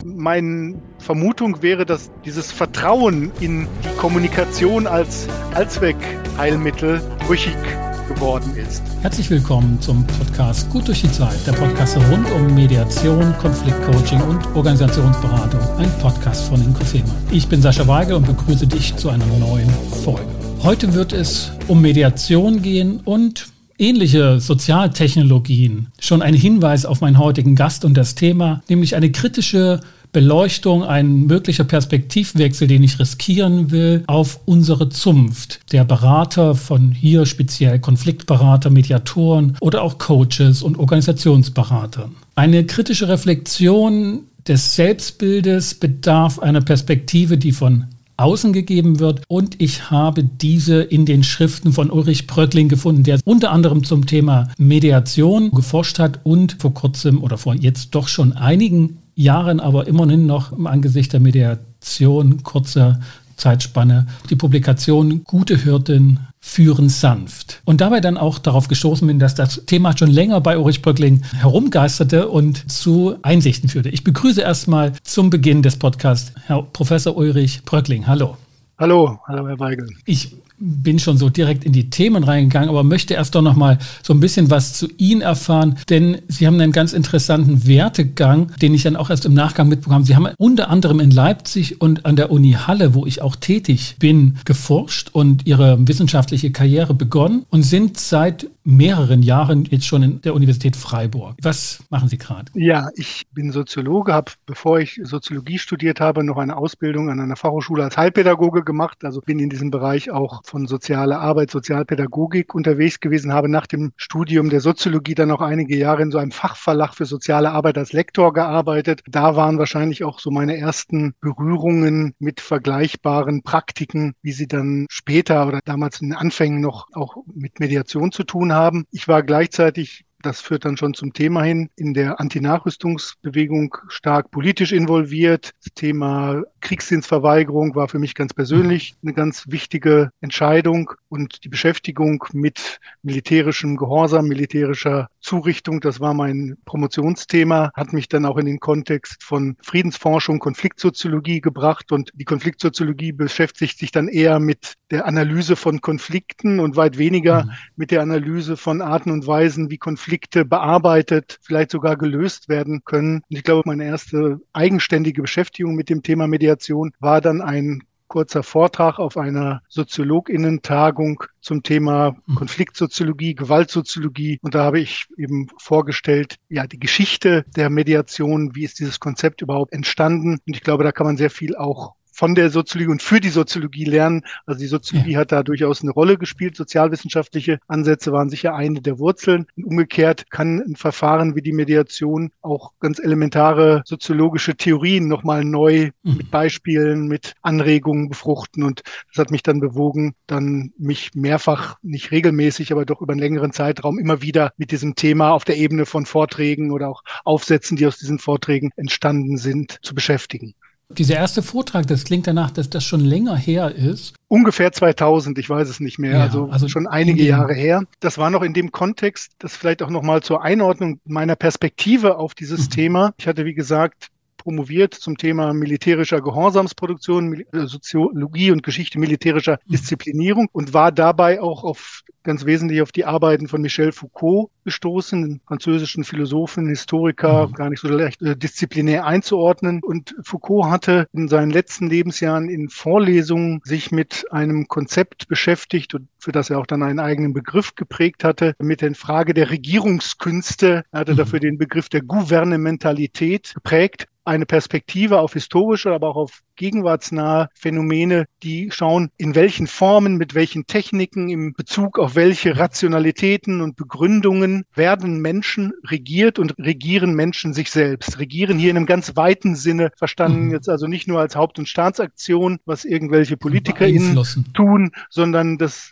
Meine Vermutung wäre, dass dieses Vertrauen in die Kommunikation als Allzweckheilmittel brüchig geworden ist. Herzlich willkommen zum Podcast Gut durch die Zeit, der Podcast rund um Mediation, Konfliktcoaching und Organisationsberatung, ein Podcast von Inko Fehmarn. Ich bin Sascha Weigel und begrüße dich zu einer neuen Folge. Heute wird es um Mediation gehen und ähnliche Sozialtechnologien. Schon ein Hinweis auf meinen heutigen Gast und das Thema, nämlich eine kritische Beleuchtung, ein möglicher Perspektivwechsel, den ich riskieren will, auf unsere Zunft. Der Berater von hier speziell Konfliktberater, Mediatoren oder auch Coaches und Organisationsberatern. Eine kritische Reflexion des Selbstbildes bedarf einer Perspektive, die von außen gegeben wird. Und ich habe diese in den Schriften von Ulrich Bröckling gefunden, der unter anderem zum Thema Mediation geforscht hat und vor kurzem oder vor jetzt doch schon einigen Jahren, aber immerhin noch im Angesicht der Mediation kurzer Zeitspanne die Publikation Gute Hirten führen sanft. Und dabei dann auch darauf gestoßen bin, dass das Thema schon länger bei Ulrich Bröckling herumgeisterte und zu Einsichten führte. Ich begrüße erstmal zum Beginn des Podcasts Herr Professor Ulrich Bröckling. Hallo. Hallo Herr Weigel. Ich bin schon so direkt in die Themen reingegangen, aber möchte erst doch noch mal so ein bisschen was zu Ihnen erfahren, denn Sie haben einen ganz interessanten Werdegang, den ich dann auch erst im Nachgang mitbekommen habe. Sie haben unter anderem in Leipzig und an der Uni Halle, wo ich auch tätig bin, geforscht und Ihre wissenschaftliche Karriere begonnen und sind seit mehreren Jahren jetzt schon in der Universität Freiburg. Was machen Sie gerade? Ja, ich bin Soziologe, habe, bevor ich Soziologie studiert habe, noch eine Ausbildung an einer Fachhochschule als Heilpädagoge gemacht, also bin in diesem Bereich auch von sozialer Arbeit, Sozialpädagogik unterwegs gewesen, habe nach dem Studium der Soziologie dann noch einige Jahre in so einem Fachverlag für soziale Arbeit als Lektor gearbeitet. Da waren wahrscheinlich auch so meine ersten Berührungen mit vergleichbaren Praktiken, wie sie dann später oder damals in den Anfängen noch auch mit Mediation zu tun haben. Ich war gleichzeitig, das führt dann schon zum Thema hin, in der Anti-Nachrüstungsbewegung stark politisch involviert. Das Thema Kriegsdienstverweigerung war für mich ganz persönlich eine ganz wichtige Entscheidung und die Beschäftigung mit militärischem Gehorsam, militärischer Zurichtung, das war mein Promotionsthema, hat mich dann auch in den Kontext von Friedensforschung, Konfliktsoziologie gebracht und die Konfliktsoziologie beschäftigt sich dann eher mit der Analyse von Konflikten und weit weniger mit der Analyse von Arten und Weisen, wie Konflikte bearbeitet, vielleicht sogar gelöst werden können. Und ich glaube, meine erste eigenständige Beschäftigung mit dem Thema Mediation war dann ein kurzer Vortrag auf einer SoziologInnen-Tagung zum Thema Konfliktsoziologie, Gewaltsoziologie. Und da habe ich eben vorgestellt, ja, die Geschichte der Mediation, wie ist dieses Konzept überhaupt entstanden? Und ich glaube, da kann man sehr viel auch von der Soziologie und für die Soziologie lernen. Also die Soziologie hat da durchaus eine Rolle gespielt. Sozialwissenschaftliche Ansätze waren sicher eine der Wurzeln. Und umgekehrt kann ein Verfahren wie die Mediation auch ganz elementare soziologische Theorien nochmal neu mit Beispielen, mit Anregungen befruchten. Und das hat mich dann bewogen, dann mich mehrfach, nicht regelmäßig, aber doch über einen längeren Zeitraum immer wieder mit diesem Thema auf der Ebene von Vorträgen oder auch Aufsätzen, die aus diesen Vorträgen entstanden sind, zu beschäftigen. Dieser erste Vortrag, das klingt danach, dass das schon länger her ist. Ungefähr 2000, ich weiß es nicht mehr, Ja, also schon einige Jahre her. Das war noch in dem Kontext, das vielleicht auch nochmal zur Einordnung meiner Perspektive auf dieses Thema. Ich hatte, wie gesagt, promoviert zum Thema militärischer Gehorsamsproduktion, Soziologie und Geschichte militärischer Disziplinierung und war dabei auch ganz wesentlich auf die Arbeiten von Michel Foucault gestoßen, einen französischen Philosophen, Historiker, gar nicht so leicht disziplinär einzuordnen. Und Foucault hatte in seinen letzten Lebensjahren in Vorlesungen sich mit einem Konzept beschäftigt und für das er auch dann einen eigenen Begriff geprägt hatte, mit der Frage der Regierungskünste. Er hatte dafür den Begriff der Gouvernementalität geprägt. Eine Perspektive auf historische, aber auch auf gegenwartsnahe Phänomene, die schauen, in welchen Formen, mit welchen Techniken, im Bezug auf welche Rationalitäten und Begründungen werden Menschen regiert und regieren Menschen sich selbst. Regieren hier in einem ganz weiten Sinne verstanden, jetzt also nicht nur als Haupt- und Staatsaktion, was irgendwelche PolitikerInnen tun, sondern das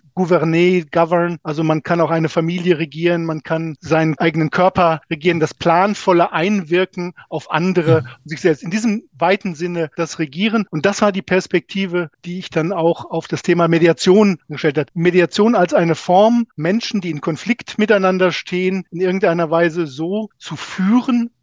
govern, also man kann auch eine Familie regieren, man kann seinen eigenen Körper regieren, das planvolle Einwirken auf andere und sich selbst. In diesem weiten Sinne das Regieren. Und das war die Perspektive, die ich dann auch auf das Thema Mediation gestellt habe. Mediation als eine Form, Menschen, die in Konflikt miteinander stehen, in irgendeiner Weise so zu führen,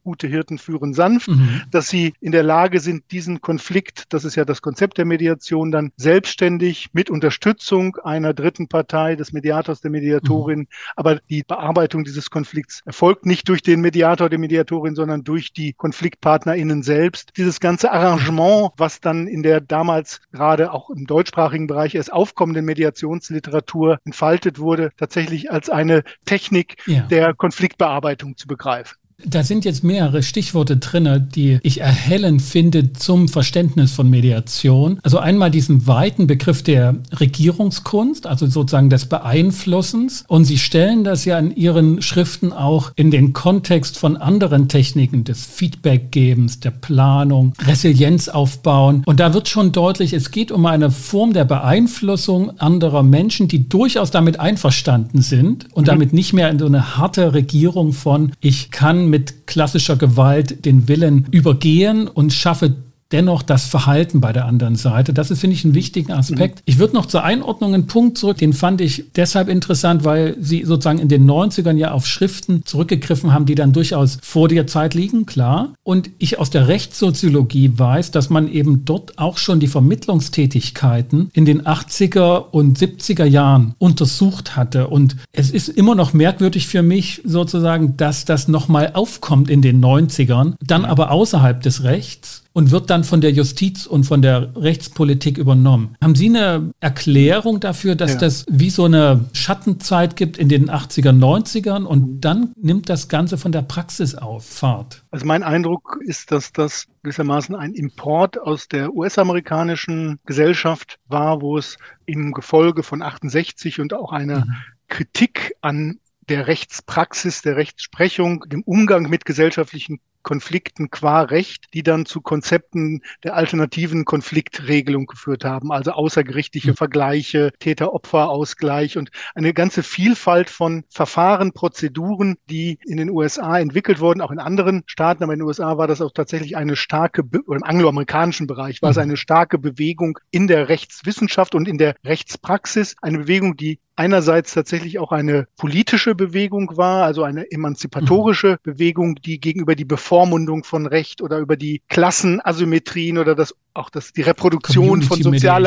gute Hirten führen sanft, dass sie in der Lage sind, diesen Konflikt, das ist ja das Konzept der Mediation, dann selbstständig mit Unterstützung einer dritten Partei, des Mediators, der Mediatorin, aber die Bearbeitung dieses Konflikts erfolgt nicht durch den Mediator, die Mediatorin, sondern durch die KonfliktpartnerInnen selbst. Dieses ganze Arrangement, was dann in der damals gerade auch im deutschsprachigen Bereich erst aufkommenden Mediationsliteratur entfaltet wurde, tatsächlich als eine Technik der Konfliktbearbeitung zu begreifen. Da sind jetzt mehrere Stichworte drin, die ich erhellend finde zum Verständnis von Mediation. Also einmal diesen weiten Begriff der Regierungskunst, also sozusagen des Beeinflussens. Und Sie stellen das ja in Ihren Schriften auch in den Kontext von anderen Techniken des Feedbackgebens, der Planung, Resilienz aufbauen. Und da wird schon deutlich, es geht um eine Form der Beeinflussung anderer Menschen, die durchaus damit einverstanden sind und damit nicht mehr in so eine harte Regierung von, ich kann mit klassischer Gewalt den Willen übergehen und schaffe dennoch das Verhalten bei der anderen Seite. Das ist, finde ich, einen wichtigen Aspekt. Ich würde noch zur Einordnung einen Punkt zurück, den fand ich deshalb interessant, weil Sie sozusagen in den 90ern ja auf Schriften zurückgegriffen haben, die dann durchaus vor der Zeit liegen, klar. Und ich aus der Rechtssoziologie weiß, dass man eben dort auch schon die Vermittlungstätigkeiten in den 80er und 70er Jahren untersucht hatte. Und es ist immer noch merkwürdig für mich sozusagen, dass das nochmal aufkommt in den 90ern, dann aber außerhalb des Rechts. Und wird dann von der Justiz und von der Rechtspolitik übernommen. Haben Sie eine Erklärung dafür, dass das wie so eine Schattenzeit gibt in den 80er, 90ern und dann nimmt das Ganze von der Praxis auf Fahrt? Also mein Eindruck ist, dass das gewissermaßen ein Import aus der US-amerikanischen Gesellschaft war, wo es im Gefolge von 68 und auch eine Kritik an der Rechtspraxis, der Rechtsprechung, dem Umgang mit gesellschaftlichen Konflikten qua Recht, die dann zu Konzepten der alternativen Konfliktregelung geführt haben, also außergerichtliche Vergleiche, Täter-Opfer-Ausgleich und eine ganze Vielfalt von Verfahren, Prozeduren, die in den USA entwickelt wurden, auch in anderen Staaten, aber in den USA war das auch tatsächlich eine starke, oder im angloamerikanischen Bereich war es eine starke Bewegung in der Rechtswissenschaft und in der Rechtspraxis, eine Bewegung, die einerseits tatsächlich auch eine politische Bewegung war, also eine emanzipatorische Bewegung, die gegenüber die Bevormundung von Recht oder über die Klassenasymmetrien oder die Reproduktion von sozialer,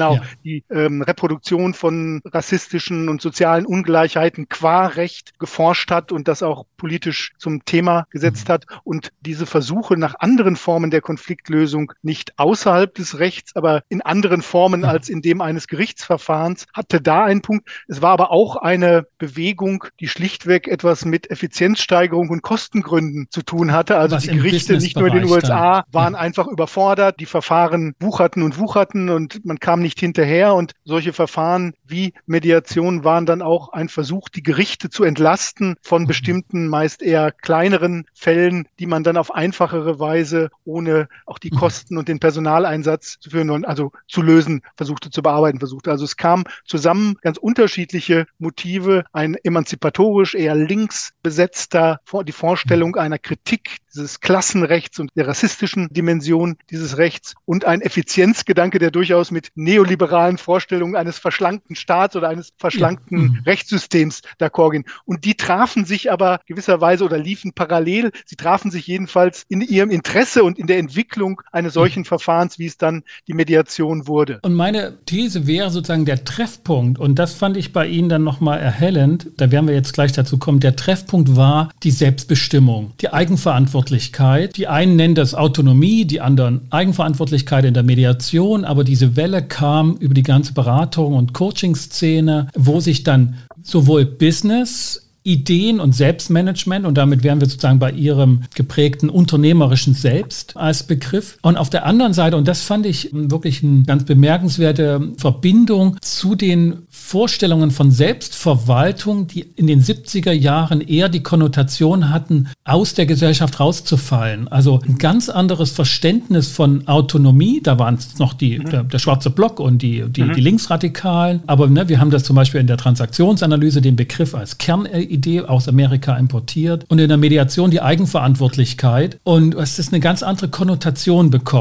die Reproduktion von rassistischen und sozialen Ungleichheiten qua Recht geforscht hat und das auch politisch zum Thema gesetzt hat und diese Versuche nach anderen Formen der Konfliktlösung nicht außerhalb des Rechts, aber in anderen Formen als in dem eines Gerichtsverfahrens, hatte da einen Punkt. Es war aber auch eine Bewegung, die schlichtweg etwas mit Effizienzsteigerung und Kostengründen zu tun hatte. Also die Gerichte nicht nur in den USA waren einfach überfordert, die Verfahren wucherten und man kam nicht hinterher und solche Verfahren wie Mediation waren dann auch ein Versuch, die Gerichte zu entlasten von bestimmten, meist eher kleineren Fällen, die man dann auf einfachere Weise, ohne auch die Kosten und den Personaleinsatz zu führen, also zu lösen, zu bearbeiten versuchte. Also es kam zusammen ganz unterschiedliche Motive, ein emanzipatorisch eher links besetzter, die Vorstellung einer Kritik dieses Klassenrechts und der rassistischen Dimension dieses Rechts und ein Effizienzgedanke, der durchaus mit neoliberalen Vorstellungen eines verschlankten Staats oder eines verschlankten Rechtssystems d'accord ging. Und die trafen sich aber gewisserweise oder liefen parallel. Sie trafen sich jedenfalls in ihrem Interesse und in der Entwicklung eines solchen Verfahrens, wie es dann die Mediation wurde. Und meine These wäre sozusagen der Treffpunkt, und das fand ich bei Ihnen dann nochmal erhellend, da werden wir jetzt gleich dazu kommen, der Treffpunkt war die Selbstbestimmung, die Eigenverantwortlichkeit. Die einen nennen das Autonomie, die anderen Eigenverantwortlichkeit in der Mediation, aber diese Welle kam über die ganze Beratung und Coaching-Szene, wo sich dann sowohl Business, Ideen und Selbstmanagement, und damit wären wir sozusagen bei Ihrem geprägten unternehmerischen Selbst als Begriff. Und auf der anderen Seite, und das fand ich wirklich eine ganz bemerkenswerte Verbindung zu den Vorstellungen von Selbstverwaltung, die in den 70er Jahren eher die Konnotation hatten, aus der Gesellschaft rauszufallen. Also ein ganz anderes Verständnis von Autonomie. Da waren es noch der schwarze Block und die Linksradikalen. Aber wir haben das zum Beispiel in der Transaktionsanalyse, den Begriff als Kernidee aus Amerika importiert und in der Mediation die Eigenverantwortlichkeit und dass das eine ganz andere Konnotation bekommt.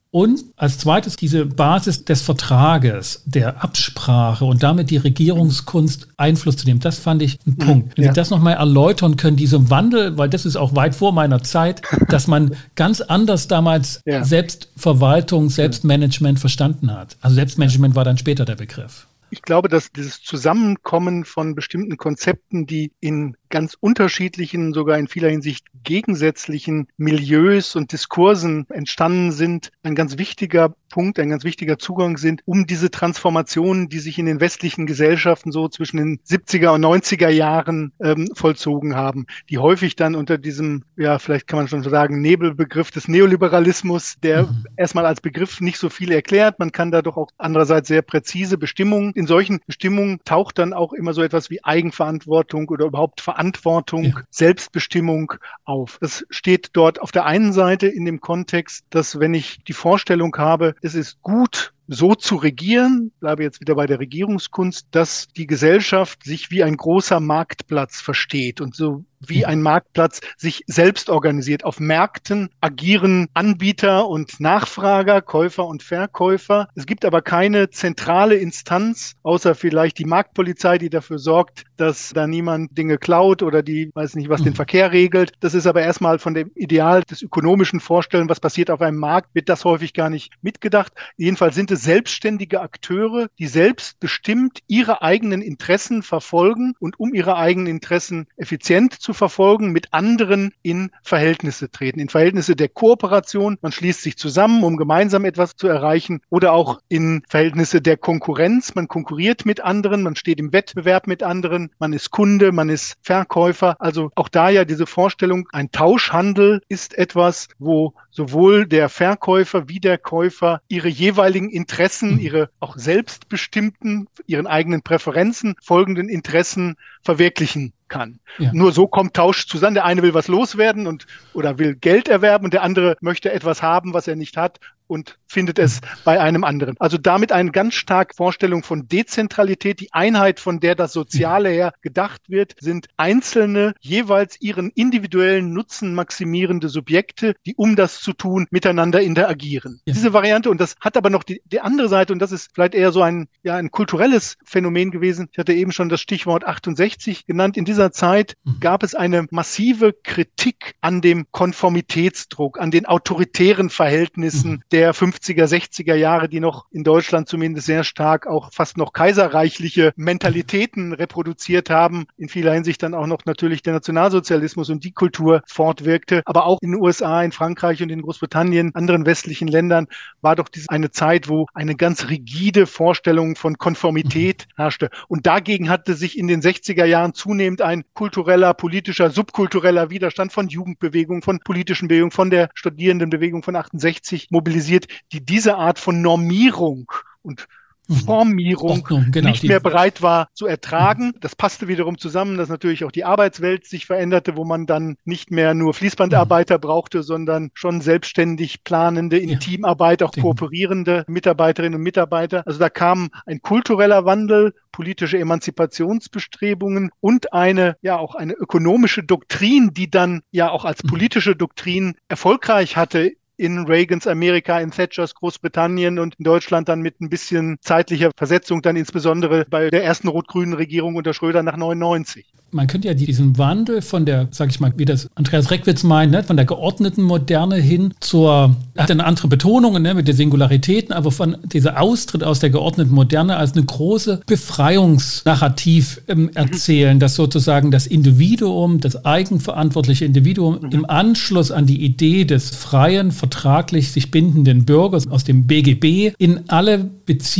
Und als zweites diese Basis des Vertrages, der Absprache und damit die Regierungskunst Einfluss zu nehmen. Das fand ich ein Punkt. Wenn Sie das nochmal erläutern können, diesen Wandel, weil das ist auch weit vor meiner Zeit, dass man ganz anders damals Selbstverwaltung, Selbstmanagement verstanden hat. Also Selbstmanagement war dann später der Begriff. Ich glaube, dass dieses Zusammenkommen von bestimmten Konzepten, die in ganz unterschiedlichen, sogar in vieler Hinsicht gegensätzlichen Milieus und Diskursen entstanden sind, ein ganz wichtiger Punkt, ein ganz wichtiger Zugang sind, um diese Transformationen, die sich in den westlichen Gesellschaften so zwischen den 70er und 90er Jahren vollzogen haben, die häufig dann unter diesem, vielleicht kann man schon sagen, Nebelbegriff des Neoliberalismus, der erstmal als Begriff nicht so viel erklärt. Man kann da doch auch andererseits sehr präzise Bestimmungen. In solchen Bestimmungen taucht dann auch immer so etwas wie Eigenverantwortung oder überhaupt Verantwortung, Selbstbestimmung auf. Das steht dort auf der einen Seite in dem Kontext, dass wenn ich die Vorstellung habe, es ist gut, so zu regieren, bleibe jetzt wieder bei der Regierungskunst, dass die Gesellschaft sich wie ein großer Marktplatz versteht und so wie ein Marktplatz sich selbst organisiert. Auf Märkten agieren Anbieter und Nachfrager, Käufer und Verkäufer. Es gibt aber keine zentrale Instanz, außer vielleicht die Marktpolizei, die dafür sorgt, dass da niemand Dinge klaut oder die, weiß nicht, was den Verkehr regelt. Das ist aber erstmal von dem Ideal des ökonomischen Vorstellen, was passiert auf einem Markt, wird das häufig gar nicht mitgedacht. Jedenfalls sind es selbstständige Akteure, die selbstbestimmt ihre eigenen Interessen verfolgen und um ihre eigenen Interessen effizient zu verfolgen, mit anderen in Verhältnisse treten, in Verhältnisse der Kooperation. Man schließt sich zusammen, um gemeinsam etwas zu erreichen, oder auch in Verhältnisse der Konkurrenz. Man konkurriert mit anderen, man steht im Wettbewerb mit anderen, man ist Kunde, man ist Verkäufer. Also auch da ja diese Vorstellung, ein Tauschhandel ist etwas, wo sowohl der Verkäufer wie der Käufer ihre jeweiligen Interessen, ihre auch selbstbestimmten, ihren eigenen Präferenzen folgenden Interessen verwirklichen kann. Ja. Nur so kommt Tausch zusammen. Der eine will was loswerden oder will Geld erwerben und der andere möchte etwas haben, was er nicht hat und findet es bei einem anderen. Also damit eine ganz starke Vorstellung von Dezentralität. Die Einheit, von der das Soziale her gedacht wird, sind einzelne, jeweils ihren individuellen Nutzen maximierende Subjekte, die, um das zu tun, miteinander interagieren. Ja. Diese Variante, und das hat aber noch die andere Seite, und das ist vielleicht eher so ein kulturelles Phänomen gewesen. Ich hatte eben schon das Stichwort 68 genannt. In dieser Zeit gab es eine massive Kritik an dem Konformitätsdruck, an den autoritären Verhältnissen der 50er, 60er Jahre, die noch in Deutschland zumindest sehr stark auch fast noch kaiserreichliche Mentalitäten reproduziert haben. In vieler Hinsicht dann auch noch natürlich der Nationalsozialismus und die Kultur fortwirkte. Aber auch in den USA, in Frankreich und in Großbritannien, anderen westlichen Ländern war doch eine Zeit, wo eine ganz rigide Vorstellung von Konformität herrschte. Und dagegen hatte sich in den 60er Jahren zunehmend ein kultureller, politischer, subkultureller Widerstand von Jugendbewegungen, von politischen Bewegungen, von der Studierendenbewegung von 68 mobilisiert, die diese Art von Normierung und Formierung nicht mehr bereit war zu ertragen. Das passte wiederum zusammen, dass natürlich auch die Arbeitswelt sich veränderte, wo man dann nicht mehr nur Fließbandarbeiter brauchte, sondern schon selbstständig planende, in Teamarbeit auch kooperierende Mitarbeiterinnen und Mitarbeiter. Also da kam ein kultureller Wandel, politische Emanzipationsbestrebungen und auch eine ökonomische Doktrin, die dann ja auch als politische Doktrin erfolgreich hatte in Reagans Amerika, in Thatchers Großbritannien und in Deutschland dann mit ein bisschen zeitlicher Versetzung, dann insbesondere bei der ersten rot-grünen Regierung unter Schröder nach 99. Man könnte ja diesen Wandel von der, sag ich mal, wie das Andreas Reckwitz meint, ne, von der geordneten Moderne hin hat eine andere Betonung, ne, mit den Singularitäten, aber von dieser Austritt aus der geordneten Moderne als eine große Befreiungsnarrativ erzählen, dass sozusagen das Individuum, das eigenverantwortliche Individuum im Anschluss an die Idee des freien, vertraglich sich bindenden Bürgers aus dem BGB in alle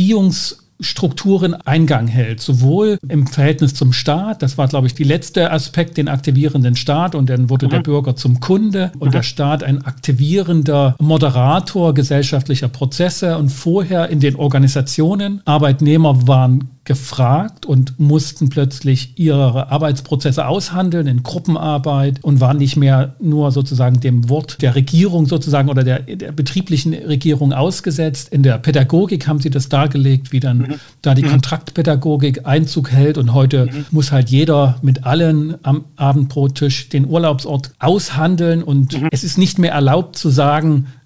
Beziehungsstrukturen Eingang hält, sowohl im Verhältnis zum Staat, das war, glaube ich, der letzte Aspekt, den aktivierenden Staat, und dann wurde der Bürger zum Kunde und der Staat ein aktivierender Moderator gesellschaftlicher Prozesse, und vorher in den Organisationen, Arbeitnehmer waren gefragt und mussten plötzlich ihre Arbeitsprozesse aushandeln in Gruppenarbeit und waren nicht mehr nur sozusagen dem Wort der Regierung sozusagen oder der betrieblichen Regierung ausgesetzt. In der Pädagogik haben sie das dargelegt, wie dann da die Kontraktpädagogik Einzug hält, und heute muss halt jeder mit allen am Abendbrottisch den Urlaubsort aushandeln, und es ist nicht mehr erlaubt zu sagen,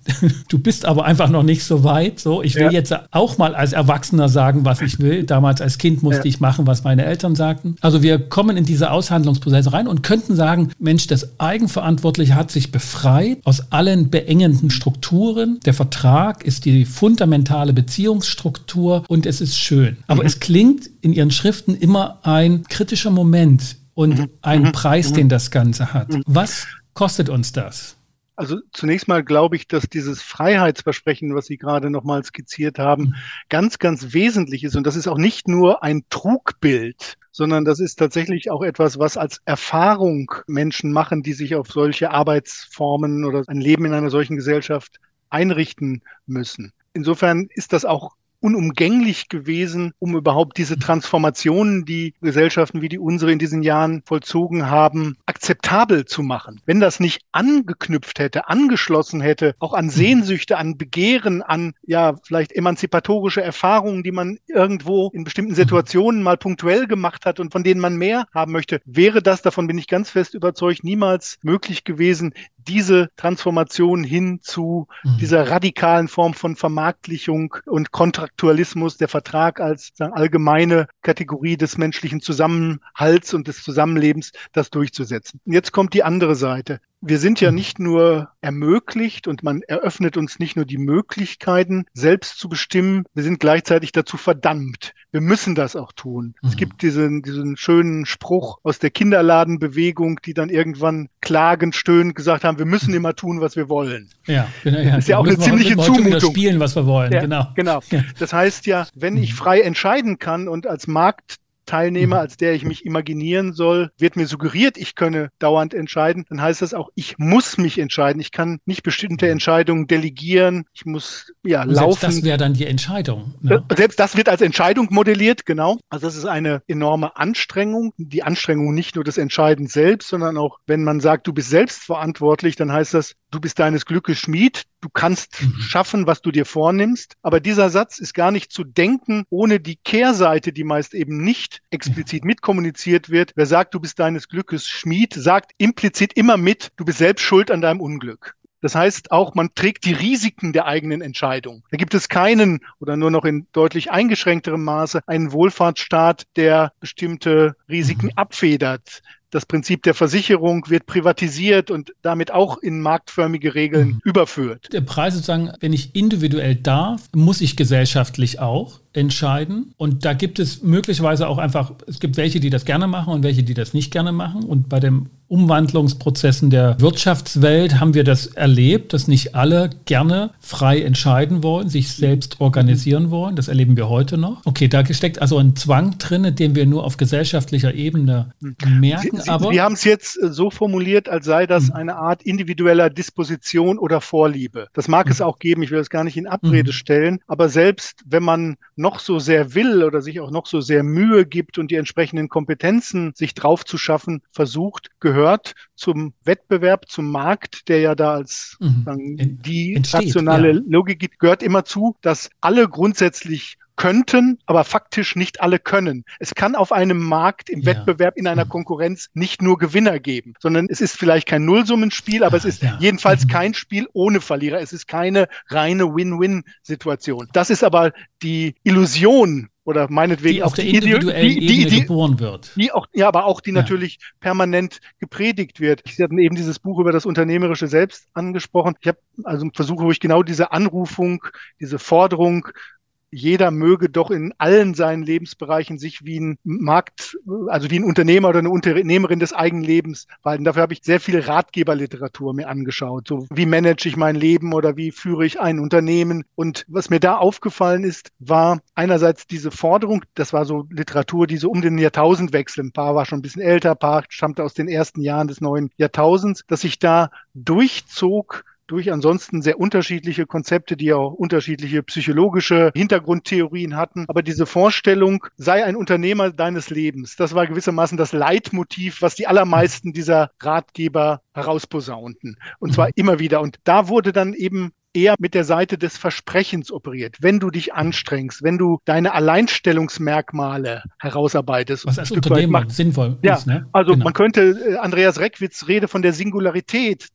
Du bist aber einfach noch nicht so weit. So, ich will jetzt auch mal als Erwachsener sagen, was ich will. Damals als Kind musste ich machen, was meine Eltern sagten. Also wir kommen in diese Aushandlungsprozesse rein und könnten sagen, Mensch, das Eigenverantwortliche hat sich befreit aus allen beengenden Strukturen. Der Vertrag ist die fundamentale Beziehungsstruktur und es ist schön. Aber es klingt in Ihren Schriften immer ein kritischer Moment und ein Preis, den das Ganze hat. Was kostet uns das? Also zunächst mal glaube ich, dass dieses Freiheitsversprechen, was Sie gerade nochmal skizziert haben, ganz, ganz wesentlich ist. Und das ist auch nicht nur ein Trugbild, sondern das ist tatsächlich auch etwas, was als Erfahrung Menschen machen, die sich auf solche Arbeitsformen oder ein Leben in einer solchen Gesellschaft einrichten müssen. Insofern ist das auch unumgänglich gewesen, um überhaupt diese Transformationen, die Gesellschaften wie die unsere in diesen Jahren vollzogen haben, akzeptabel zu machen. Wenn das nicht angeknüpft hätte, angeschlossen hätte, auch an Sehnsüchte, an Begehren, an vielleicht emanzipatorische Erfahrungen, die man irgendwo in bestimmten Situationen mal punktuell gemacht hat und von denen man mehr haben möchte, wäre das, davon bin ich ganz fest überzeugt, niemals möglich gewesen, diese Transformation hin zu dieser radikalen Form von Vermarktlichung und Kontraktualismus, der Vertrag als allgemeine Kategorie des menschlichen Zusammenhalts und des Zusammenlebens, das durchzusetzen. Und jetzt kommt die andere Seite. Wir sind ja nicht nur ermöglicht und man eröffnet uns nicht nur die Möglichkeiten, selbst zu bestimmen, wir sind gleichzeitig dazu verdammt. Wir müssen das auch tun. Es gibt diesen schönen Spruch aus der Kinderladenbewegung, die dann irgendwann klagend, stöhnend gesagt haben, wir müssen immer tun, was wir wollen. Ja, genau. Ja. Das ist ja auch eine ziemliche Zumutung. Wieder spielen, was wir wollen. Genau. Ja. Das heißt ja, wenn ich frei entscheiden kann und als Marktteilnehmer, als der ich mich imaginieren soll, wird mir suggeriert, ich könne dauernd entscheiden, dann heißt das auch, ich muss mich entscheiden. Ich kann nicht bestimmte Entscheidungen delegieren. Ich muss laufen. Selbst das wäre dann die Entscheidung. Ne? Selbst das wird als Entscheidung modelliert, genau. Also das ist eine enorme Anstrengung. Die Anstrengung nicht nur des Entscheidens selbst, sondern auch, wenn man sagt, du bist selbstverantwortlich, dann heißt das, du bist deines Glückes Schmied. Du kannst schaffen, was du dir vornimmst. Aber dieser Satz ist gar nicht zu denken, ohne die Kehrseite, die meist eben nicht explizit mitkommuniziert wird. Wer sagt, du bist deines Glückes Schmied, sagt implizit immer mit, du bist selbst schuld an deinem Unglück. Das heißt auch, man trägt die Risiken der eigenen Entscheidung. Da gibt es keinen oder nur noch in deutlich eingeschränkterem Maße einen Wohlfahrtsstaat, der bestimmte Risiken abfedert. Das Prinzip der Versicherung wird privatisiert und damit auch in marktförmige Regeln überführt. Der Preis sozusagen, wenn ich individuell darf, muss ich gesellschaftlich auch entscheiden. Und da gibt es möglicherweise auch einfach, es gibt welche, die das gerne machen und welche, die das nicht gerne machen. Und bei den Umwandlungsprozessen der Wirtschaftswelt haben wir das erlebt, dass nicht alle gerne frei entscheiden wollen, sich selbst organisieren wollen. Das erleben wir heute noch. Okay, da steckt also ein Zwang drin, den wir nur auf gesellschaftlicher Ebene merken. Sie haben es jetzt so formuliert, als sei das eine Art individueller Disposition oder Vorliebe. Das mag es auch geben, ich will das gar nicht in Abrede stellen, aber selbst wenn man noch so sehr will oder sich auch noch so sehr Mühe gibt und die entsprechenden Kompetenzen sich drauf zu schaffen versucht, gehört zum Wettbewerb, zum Markt, der ja da als die rationale Logik gibt, gehört immer zu, dass alle grundsätzlich könnten, aber faktisch nicht alle können. Es kann auf einem Markt im Wettbewerb in einer Konkurrenz nicht nur Gewinner geben, sondern es ist vielleicht kein Nullsummenspiel, aber es ist jedenfalls kein Spiel ohne Verlierer. Es ist keine reine Win-Win-Situation. Das ist aber die Illusion oder meinetwegen die auf der individuellen Ebene geboren wird. Aber auch die natürlich permanent gepredigt wird. Sie hatten eben dieses Buch über das unternehmerische Selbst angesprochen. Ich habe also einen Versuch, wo ich genau diese Anrufung, diese Forderung, jeder möge doch in allen seinen Lebensbereichen sich wie ein wie ein Unternehmer oder eine Unternehmerin des eigenen Lebens verhalten. Dafür habe ich sehr viel Ratgeberliteratur mir angeschaut. So, wie manage ich mein Leben oder wie führe ich ein Unternehmen? Und was mir da aufgefallen ist, war einerseits diese Forderung, das war so Literatur, die so um den Jahrtausendwechsel, ein paar war schon ein bisschen älter, ein paar stammte aus den ersten Jahren des neuen Jahrtausends, dass sich da durchzog durch ansonsten sehr unterschiedliche Konzepte, die auch unterschiedliche psychologische Hintergrundtheorien hatten. Aber diese Vorstellung, sei ein Unternehmer deines Lebens, das war gewissermaßen das Leitmotiv, was die allermeisten dieser Ratgeber herausposaunten. Und zwar immer wieder. Und da wurde dann eben eher mit der Seite des Versprechens operiert. Wenn du dich anstrengst, wenn du deine Alleinstellungsmerkmale herausarbeitest. Was als Unternehmer sinnvoll ist. Ne? Also man könnte, Andreas Reckwitz rede von der Singularität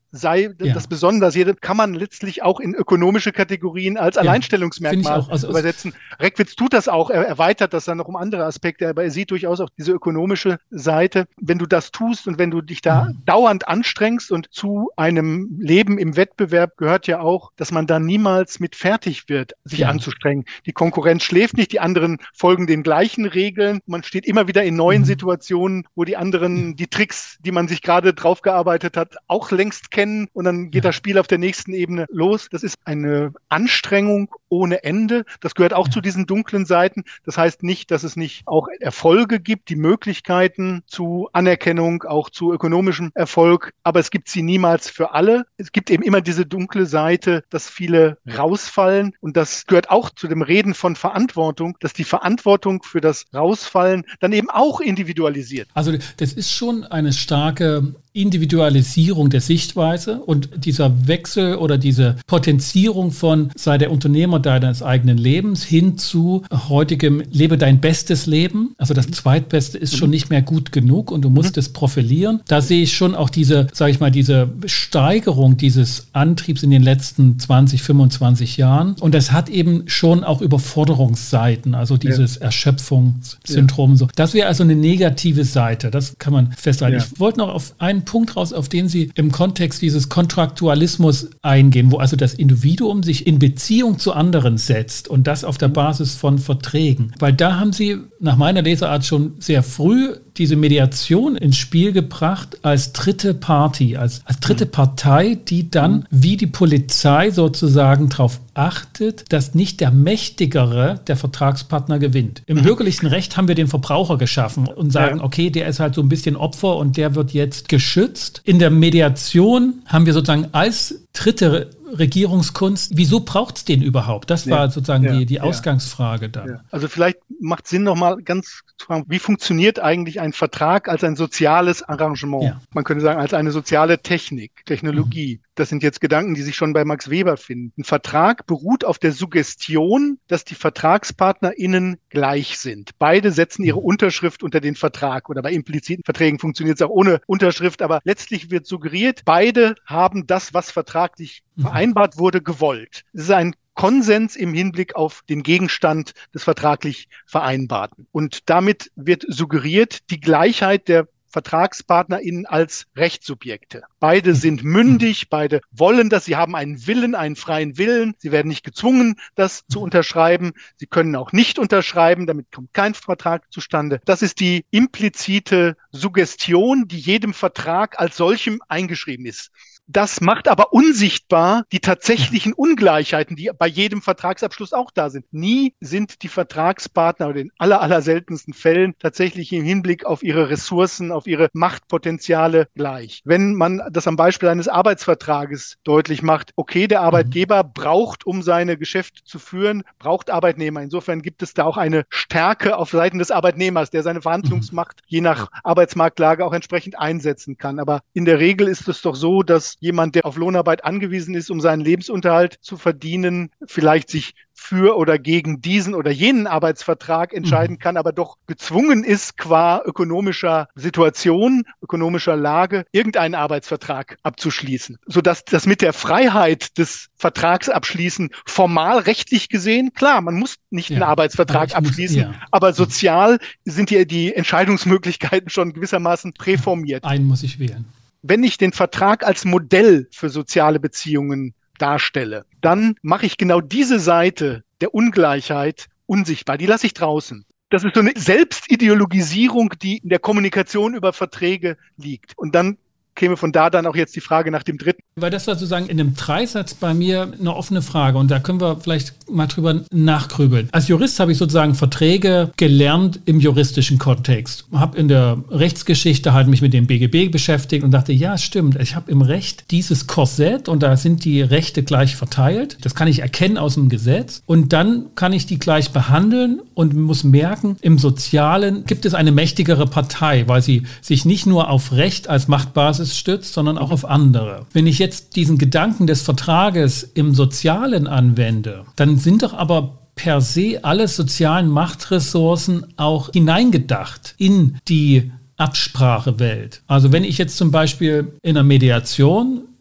sei das besonders. Hier kann man letztlich auch in ökonomische Kategorien als Alleinstellungsmerkmal übersetzen. Reckwitz tut das auch, er erweitert das dann noch um andere Aspekte, aber er sieht durchaus auch diese ökonomische Seite. Wenn du das tust und wenn du dich da dauernd anstrengst, und zu einem Leben im Wettbewerb gehört ja auch, dass man da niemals mit fertig wird, sich anzustrengen. Die Konkurrenz schläft nicht, die anderen folgen den gleichen Regeln. Man steht immer wieder in neuen Situationen, wo die anderen die Tricks, die man sich gerade drauf gearbeitet hat, auch längst kennen, und dann geht das Spiel auf der nächsten Ebene los. Das ist eine Anstrengung ohne Ende. Das gehört auch zu diesen dunklen Seiten. Das heißt nicht, dass es nicht auch Erfolge gibt, die Möglichkeiten zu Anerkennung, auch zu ökonomischem Erfolg, aber es gibt sie niemals für alle. Es gibt eben immer diese dunkle Seite, dass viele rausfallen, und das gehört auch zu dem Reden von Verantwortung, dass die Verantwortung für das Rausfallen dann eben auch individualisiert. Also das ist schon eine starke Individualisierung der Sichtweise, und dieser Wechsel oder diese Potenzierung von sei der Unternehmer deines eigenen Lebens hin zu heutigem lebe dein bestes Leben. Also das Zweitbeste ist schon nicht mehr gut genug und du musst es profilieren. Da sehe ich schon auch diese, sage ich mal, diese Steigerung dieses Antriebs in den letzten 20, 25 Jahren. Und das hat eben schon auch Überforderungsseiten, also dieses Erschöpfungssyndrom. So. Das wäre also eine negative Seite, das kann man festhalten. Ja. Ich wollte noch auf einen Punkt raus, auf den Sie im Kontext dieses Kontraktualismus eingehen, wo also das Individuum sich in Beziehung zu anderen setzt und das auf der Basis von Verträgen. Weil da haben Sie nach meiner Leseart schon sehr früh diese Mediation ins Spiel gebracht als dritte Party, als dritte Partei, die dann wie die Polizei sozusagen darauf achtet, dass nicht der Mächtigere der Vertragspartner gewinnt. Im bürgerlichen Recht haben wir den Verbraucher geschaffen und sagen, okay, der ist halt so ein bisschen Opfer und der wird jetzt geschützt. In der Mediation haben wir sozusagen als dritte Regierungskunst, wieso braucht es den überhaupt? Das war sozusagen die Ausgangsfrage dann. Ja. Also vielleicht macht Sinn, nochmal ganz zu fragen, wie funktioniert eigentlich ein Vertrag als ein soziales Arrangement? Ja. Man könnte sagen, als eine soziale Technologie. Das sind jetzt Gedanken, die sich schon bei Max Weber finden. Ein Vertrag beruht auf der Suggestion, dass die VertragspartnerInnen gleich sind. Beide setzen ihre Unterschrift unter den Vertrag, oder bei impliziten Verträgen funktioniert es auch ohne Unterschrift, aber letztlich wird suggeriert, beide haben das, was vertraglich vereinbart wurde, gewollt. Es ist ein Konsens im Hinblick auf den Gegenstand des vertraglich Vereinbarten. Und damit wird suggeriert die Gleichheit der VertragspartnerInnen als Rechtssubjekte. Beide sind mündig, beide wollen das, sie haben einen Willen, einen freien Willen, sie werden nicht gezwungen, das zu unterschreiben, sie können auch nicht unterschreiben, damit kommt kein Vertrag zustande. Das ist die implizite Suggestion, die jedem Vertrag als solchem eingeschrieben ist. Das macht aber unsichtbar die tatsächlichen Ungleichheiten, die bei jedem Vertragsabschluss auch da sind. Nie sind die Vertragspartner oder in aller seltensten Fällen tatsächlich im Hinblick auf ihre Ressourcen, auf ihre Machtpotenziale gleich. Wenn man das am Beispiel eines Arbeitsvertrages deutlich macht, okay, der Arbeitgeber braucht, um seine Geschäfte zu führen, braucht Arbeitnehmer. Insofern gibt es da auch eine Stärke auf Seiten des Arbeitnehmers, der seine Verhandlungsmacht je nach Arbeitsmarktlage auch entsprechend einsetzen kann. Aber in der Regel ist es doch so, dass jemand, der auf Lohnarbeit angewiesen ist, um seinen Lebensunterhalt zu verdienen, vielleicht sich für oder gegen diesen oder jenen Arbeitsvertrag entscheiden kann, aber doch gezwungen ist, qua ökonomischer Situation, ökonomischer Lage, irgendeinen Arbeitsvertrag abzuschließen. Sodass das mit der Freiheit des Vertragsabschließen formal rechtlich gesehen, klar, man muss nicht einen Arbeitsvertrag abschließen, aber sozial sind die Entscheidungsmöglichkeiten schon gewissermaßen präformiert. Einen muss ich wählen. Wenn ich den Vertrag als Modell für soziale Beziehungen darstelle, dann mache ich genau diese Seite der Ungleichheit unsichtbar. Die lasse ich draußen. Das ist so eine Selbstideologisierung, die in der Kommunikation über Verträge liegt. Und dann käme von da dann auch jetzt die Frage nach dem dritten. Weil das war sozusagen in einem Dreisatz bei mir eine offene Frage und da können wir vielleicht mal drüber nachgrübeln. Als Jurist habe ich sozusagen Verträge gelernt im juristischen Kontext. Habe in der Rechtsgeschichte halt mich mit dem BGB beschäftigt und dachte, ja, stimmt, ich habe im Recht dieses Korsett und da sind die Rechte gleich verteilt. Das kann ich erkennen aus dem Gesetz und dann kann ich die gleich behandeln und muss merken, im Sozialen gibt es eine mächtigere Partei, weil sie sich nicht nur auf Recht als Machtbasis stützt, sondern auch auf andere. Wenn ich jetzt diesen Gedanken des Vertrages im Sozialen anwende, dann sind doch aber per se alle sozialen Machtressourcen auch hineingedacht in die Absprachewelt. Also wenn ich jetzt zum Beispiel in einer Mediation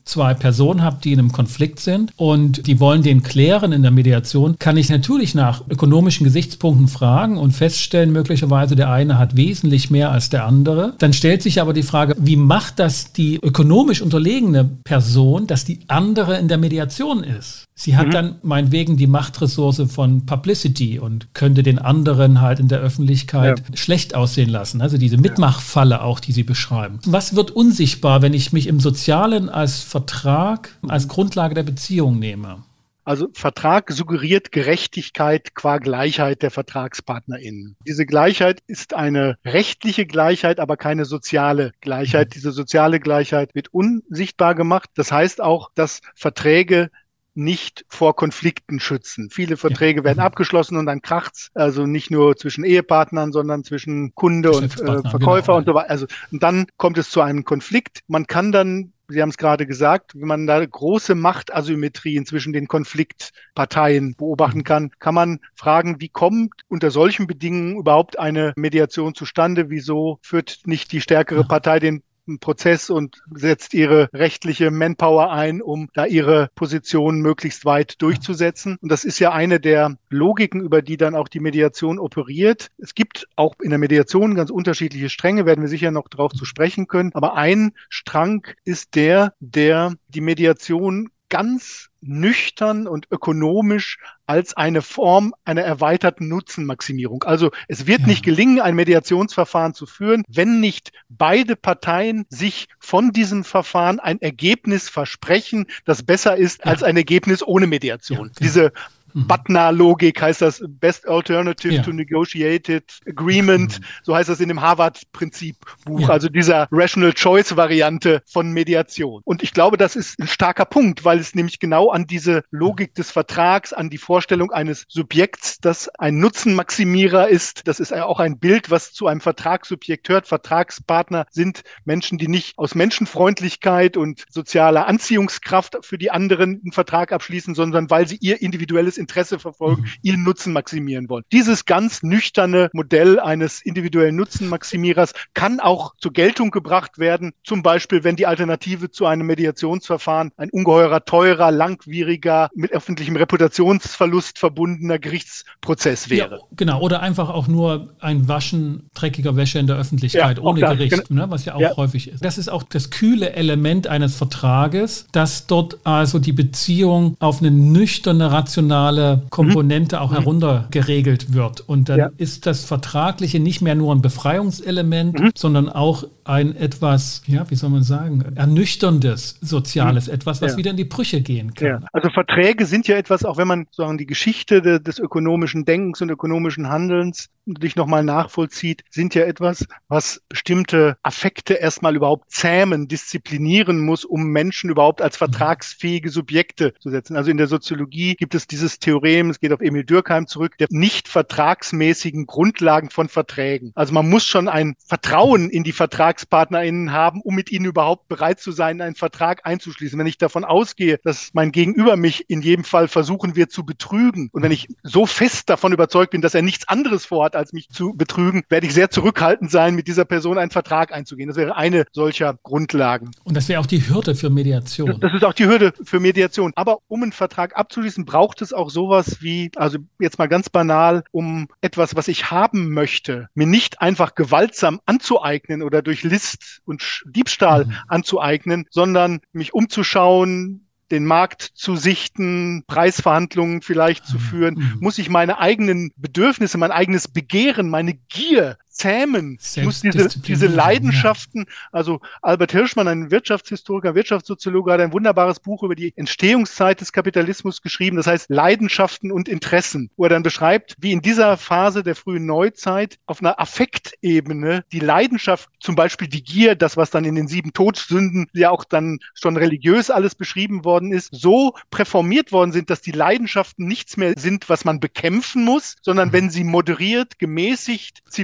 zwei Personen habe, die in einem Konflikt sind und die wollen den klären in der Mediation, kann ich natürlich nach ökonomischen Gesichtspunkten fragen und feststellen, möglicherweise der eine hat wesentlich mehr als der andere. Dann stellt sich aber die Frage, wie macht das die ökonomisch unterlegene Person, dass die andere in der Mediation ist? Sie hat dann meinetwegen die Machtressource von Publicity und könnte den anderen halt in der Öffentlichkeit schlecht aussehen lassen. Also diese Mitmachfalle auch, die Sie beschreiben. Was wird unsichtbar, wenn ich mich im Sozialen als Vertrag, als Grundlage der Beziehung nehme? Also Vertrag suggeriert Gerechtigkeit qua Gleichheit der VertragspartnerInnen. Diese Gleichheit ist eine rechtliche Gleichheit, aber keine soziale Gleichheit. Diese soziale Gleichheit wird unsichtbar gemacht. Das heißt auch, dass Verträge nicht vor Konflikten schützen. Viele Verträge werden abgeschlossen und dann kracht's, also nicht nur zwischen Ehepartnern, sondern zwischen Kunde und Verkäufer und so weiter. Also, und dann kommt es zu einem Konflikt. Man kann dann, Sie haben es gerade gesagt, wenn man da große Machtasymmetrien zwischen den Konfliktparteien beobachten kann, kann man fragen, wie kommt unter solchen Bedingungen überhaupt eine Mediation zustande? Wieso führt nicht die stärkere Partei den Prozess und setzt ihre rechtliche Manpower ein, um da ihre Position möglichst weit durchzusetzen. Und das ist ja eine der Logiken, über die dann auch die Mediation operiert. Es gibt auch in der Mediation ganz unterschiedliche Stränge, werden wir sicher noch darauf zu sprechen können. Aber ein Strang ist der die Mediation ganz nüchtern und ökonomisch als eine Form einer erweiterten Nutzenmaximierung. Also es wird nicht gelingen, ein Mediationsverfahren zu führen, wenn nicht beide Parteien sich von diesem Verfahren ein Ergebnis versprechen, das besser ist als ein Ergebnis ohne Mediation. Diese Butner-Logik heißt das, Best Alternative to Negotiated Agreement, so heißt das in dem Harvard-Prinzip-Buch, also dieser Rational Choice-Variante von Mediation. Und ich glaube, das ist ein starker Punkt, weil es nämlich genau an diese Logik des Vertrags, an die Vorstellung eines Subjekts, das ein Nutzenmaximierer ist, das ist ja auch ein Bild, was zu einem Vertragssubjekt hört. Vertragspartner sind Menschen, die nicht aus Menschenfreundlichkeit und sozialer Anziehungskraft für die anderen einen Vertrag abschließen, sondern weil sie ihr individuelles Interesse verfolgen, ihren Nutzen maximieren wollen. Dieses ganz nüchterne Modell eines individuellen Nutzenmaximierers kann auch zur Geltung gebracht werden, zum Beispiel, wenn die Alternative zu einem Mediationsverfahren ein ungeheurer, teurer, langwieriger, mit öffentlichem Reputationsverlust verbundener Gerichtsprozess wäre. Ja, genau, oder einfach auch nur ein Waschen dreckiger Wäsche in der Öffentlichkeit ohne Gericht, was ja auch häufig ist. Das ist auch das kühle Element eines Vertrages, dass dort also die Beziehung auf eine nüchterne, rationale Komponente auch heruntergeregelt wird. Und dann ist das Vertragliche nicht mehr nur ein Befreiungselement, sondern auch ein etwas, wie soll man sagen, ernüchterndes Soziales, etwas, was wieder in die Brüche gehen kann. Ja. Also Verträge sind ja etwas, auch wenn man sagen, die Geschichte des ökonomischen Denkens und ökonomischen Handelns dich nochmal nachvollzieht, sind ja etwas, was bestimmte Affekte erstmal überhaupt zähmen, disziplinieren muss, um Menschen überhaupt als vertragsfähige Subjekte zu setzen. Also in der Soziologie gibt es dieses Theorem, es geht auf Emil Durkheim zurück, der nicht vertragsmäßigen Grundlagen von Verträgen. Also man muss schon ein Vertrauen in die VertragspartnerInnen haben, um mit ihnen überhaupt bereit zu sein, einen Vertrag einzuschließen. Wenn ich davon ausgehe, dass mein Gegenüber mich in jedem Fall versuchen wird zu betrügen und wenn ich so fest davon überzeugt bin, dass er nichts anderes vorhat, als mich zu betrügen, werde ich sehr zurückhaltend sein, mit dieser Person einen Vertrag einzugehen. Das wäre eine solcher Grundlagen. Und das wäre auch die Hürde für Mediation. Das ist auch die Hürde für Mediation. Aber um einen Vertrag abzuschließen, braucht es auch sowas wie, also jetzt mal ganz banal, um etwas, was ich haben möchte, mir nicht einfach gewaltsam anzueignen oder durch List und Diebstahl anzueignen, sondern mich umzuschauen, den Markt zu sichten, Preisverhandlungen vielleicht zu führen, muss ich meine eigenen Bedürfnisse, mein eigenes Begehren, meine Gier zähmen. Ich muss diese Leidenschaften, also Albert Hirschmann, ein Wirtschaftshistoriker, Wirtschaftssoziologe, hat ein wunderbares Buch über die Entstehungszeit des Kapitalismus geschrieben, das heißt Leidenschaften und Interessen, wo er dann beschreibt, wie in dieser Phase der frühen Neuzeit auf einer Affektebene die Leidenschaft, zum Beispiel die Gier, das was dann in den 7 Todsünden ja auch dann schon religiös alles beschrieben worden ist, so präformiert worden sind, dass die Leidenschaften nichts mehr sind, was man bekämpfen muss, sondern wenn sie moderiert, gemäßigt, zivilisiert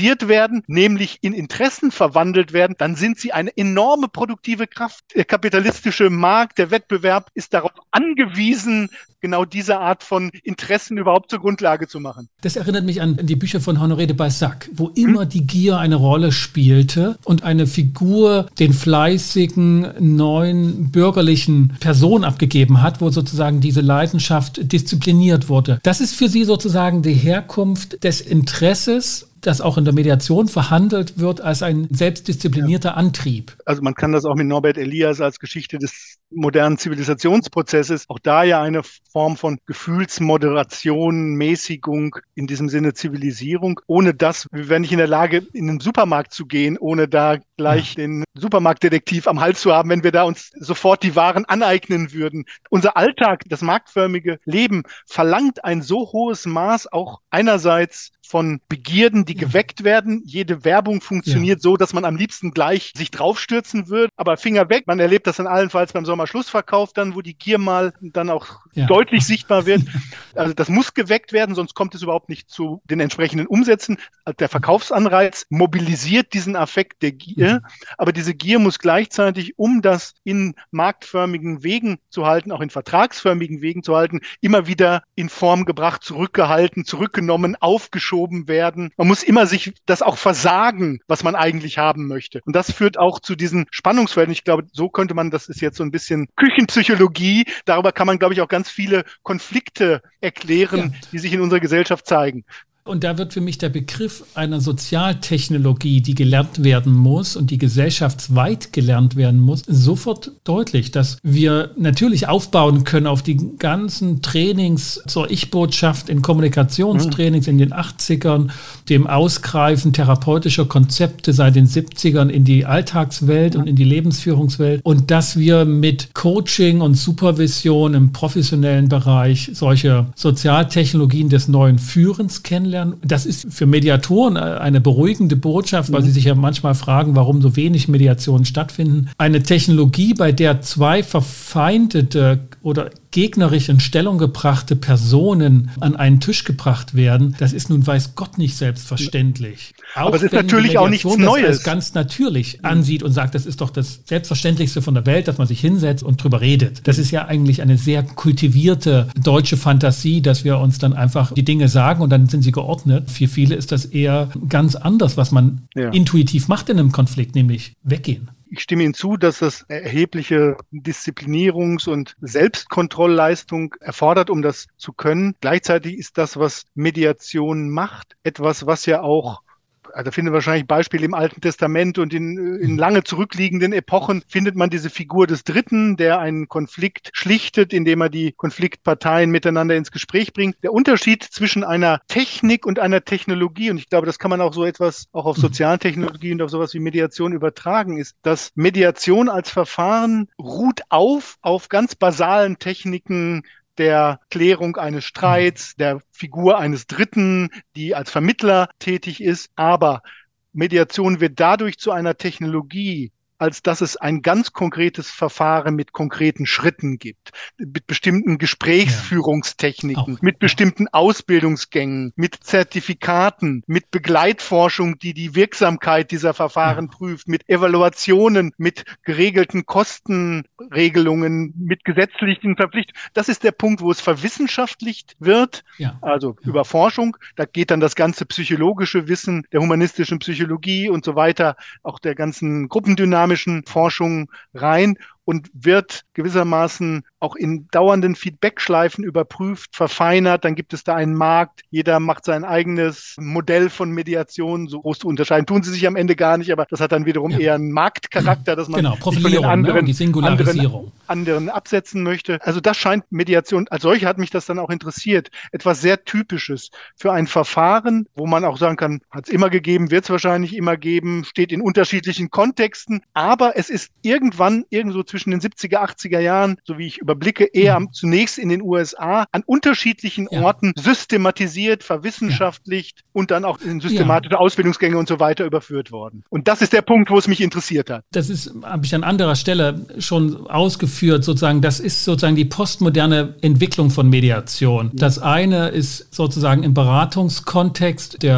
mobilisiert werden, nämlich in Interessen verwandelt werden, dann sind sie eine enorme produktive Kraft. Der kapitalistische Markt, der Wettbewerb ist darauf angewiesen, genau diese Art von Interessen überhaupt zur Grundlage zu machen. Das erinnert mich an die Bücher von Honoré de Balzac, wo immer die Gier eine Rolle spielte und eine Figur den fleißigen, neuen, bürgerlichen Person abgegeben hat, wo sozusagen diese Leidenschaft diszipliniert wurde. Das ist für Sie sozusagen die Herkunft des Interesses, das auch in der Mediation verhandelt wird als ein selbstdisziplinierter Antrieb. Also man kann das auch mit Norbert Elias als Geschichte des modernen Zivilisationsprozesses, auch da ja eine Form von Gefühlsmoderation, Mäßigung, in diesem Sinne Zivilisierung. Ohne das, wir wären nicht in der Lage, in den Supermarkt zu gehen, ohne da gleich den Supermarktdetektiv am Hals zu haben, wenn wir da uns sofort die Waren aneignen würden. Unser Alltag, das marktförmige Leben verlangt ein so hohes Maß auch einerseits von Begierden, die geweckt werden. Jede Werbung funktioniert so, dass man am liebsten gleich sich draufstürzen würde. Aber Finger weg. Man erlebt das dann allenfalls beim Sommerschlussverkauf dann, wo die Gier mal dann auch deutlich sichtbar wird. Also das muss geweckt werden, sonst kommt es überhaupt nicht zu den entsprechenden Umsätzen. Der Verkaufsanreiz mobilisiert diesen Affekt der Gier. Aber diese Gier muss gleichzeitig, um das in marktförmigen Wegen zu halten, auch in vertragsförmigen Wegen zu halten, immer wieder in Form gebracht, zurückgehalten, zurückgenommen, aufgeschoben werden. Man muss immer sich das auch versagen, was man eigentlich haben möchte. Und das führt auch zu diesen Spannungsfeldern. Ich glaube, so könnte man, das ist jetzt so ein bisschen Küchenpsychologie, darüber kann man, glaube ich, auch ganz viele Konflikte erklären, die sich in unserer Gesellschaft zeigen. Und da wird für mich der Begriff einer Sozialtechnologie, die gelernt werden muss und die gesellschaftsweit gelernt werden muss, sofort deutlich, dass wir natürlich aufbauen können auf die ganzen Trainings zur Ich-Botschaft in Kommunikationstrainings in den 80ern, dem Ausgreifen therapeutischer Konzepte seit den 70ern in die Alltagswelt und in die Lebensführungswelt und dass wir mit Coaching und Supervision im professionellen Bereich solche Sozialtechnologien des neuen Führens kennenlernen. Das ist für Mediatoren eine beruhigende Botschaft, weil sie sich ja manchmal fragen, warum so wenig Mediationen stattfinden. Eine Technologie, bei der zwei verfeindete oder gegnerisch in Stellung gebrachte Personen an einen Tisch gebracht werden, das ist nun weiß Gott nicht selbstverständlich. Aber es ist natürlich auch nichts Neues. Das als ganz natürlich ansieht und sagt, das ist doch das Selbstverständlichste von der Welt, dass man sich hinsetzt und drüber redet. Das ist ja eigentlich eine sehr kultivierte deutsche Fantasie, dass wir uns dann einfach die Dinge sagen und dann sind sie geordnet. Für viele ist das eher ganz anders, was man intuitiv macht in einem Konflikt, nämlich weggehen. Ich stimme Ihnen zu, dass das erhebliche Disziplinierungs- und Selbstkontrollleistung erfordert, um das zu können. Gleichzeitig ist das, was Mediation macht, etwas, was ja auch, da finden wir wahrscheinlich Beispiele im Alten Testament und in lange zurückliegenden Epochen findet man diese Figur des Dritten, der einen Konflikt schlichtet, indem er die Konfliktparteien miteinander ins Gespräch bringt. Der Unterschied zwischen einer Technik und einer Technologie, und ich glaube, das kann man auch so etwas auch auf Sozialtechnologie und auf sowas wie Mediation übertragen, ist, dass Mediation als Verfahren ruht auf ganz basalen Techniken der Klärung eines Streits, der Figur eines Dritten, die als Vermittler tätig ist. Aber Mediation wird dadurch zu einer Technologie, als dass es ein ganz konkretes Verfahren mit konkreten Schritten gibt, mit bestimmten Gesprächsführungstechniken, mit bestimmten Ausbildungsgängen, mit Zertifikaten, mit Begleitforschung, die die Wirksamkeit dieser Verfahren prüft, mit Evaluationen, mit geregelten Kostenregelungen, mit gesetzlichen Verpflichtungen. Das ist der Punkt, wo es verwissenschaftlicht wird, also über Forschung. Da geht dann das ganze psychologische Wissen der humanistischen Psychologie und so weiter, auch der ganzen Gruppendynamik Forschung rein und wird gewissermaßen auch in dauernden Feedbackschleifen überprüft, verfeinert. Dann gibt es da einen Markt. Jeder macht sein eigenes Modell von Mediation. So groß zu unterscheiden tun sie sich am Ende gar nicht, aber das hat dann wiederum eher einen Marktcharakter, dass man Profilierung, von den anderen, die Singularisierung. Anderen absetzen möchte. Also das scheint Mediation, als solche hat mich das dann auch interessiert. Etwas sehr Typisches für ein Verfahren, wo man auch sagen kann, hat es immer gegeben, wird es wahrscheinlich immer geben, steht in unterschiedlichen Kontexten, aber es ist irgendwann irgendwo zwischen den 70er, 80er Jahren, so wie ich überblicke, eher zunächst in den USA an unterschiedlichen Orten systematisiert, verwissenschaftlicht und dann auch in systematische Ausbildungsgänge und so weiter überführt worden. Und das ist der Punkt, wo es mich interessiert hat. Das habe ich an anderer Stelle schon ausgeführt, sozusagen, das ist sozusagen die postmoderne Entwicklung von Mediation. Das eine ist sozusagen im Beratungskontext der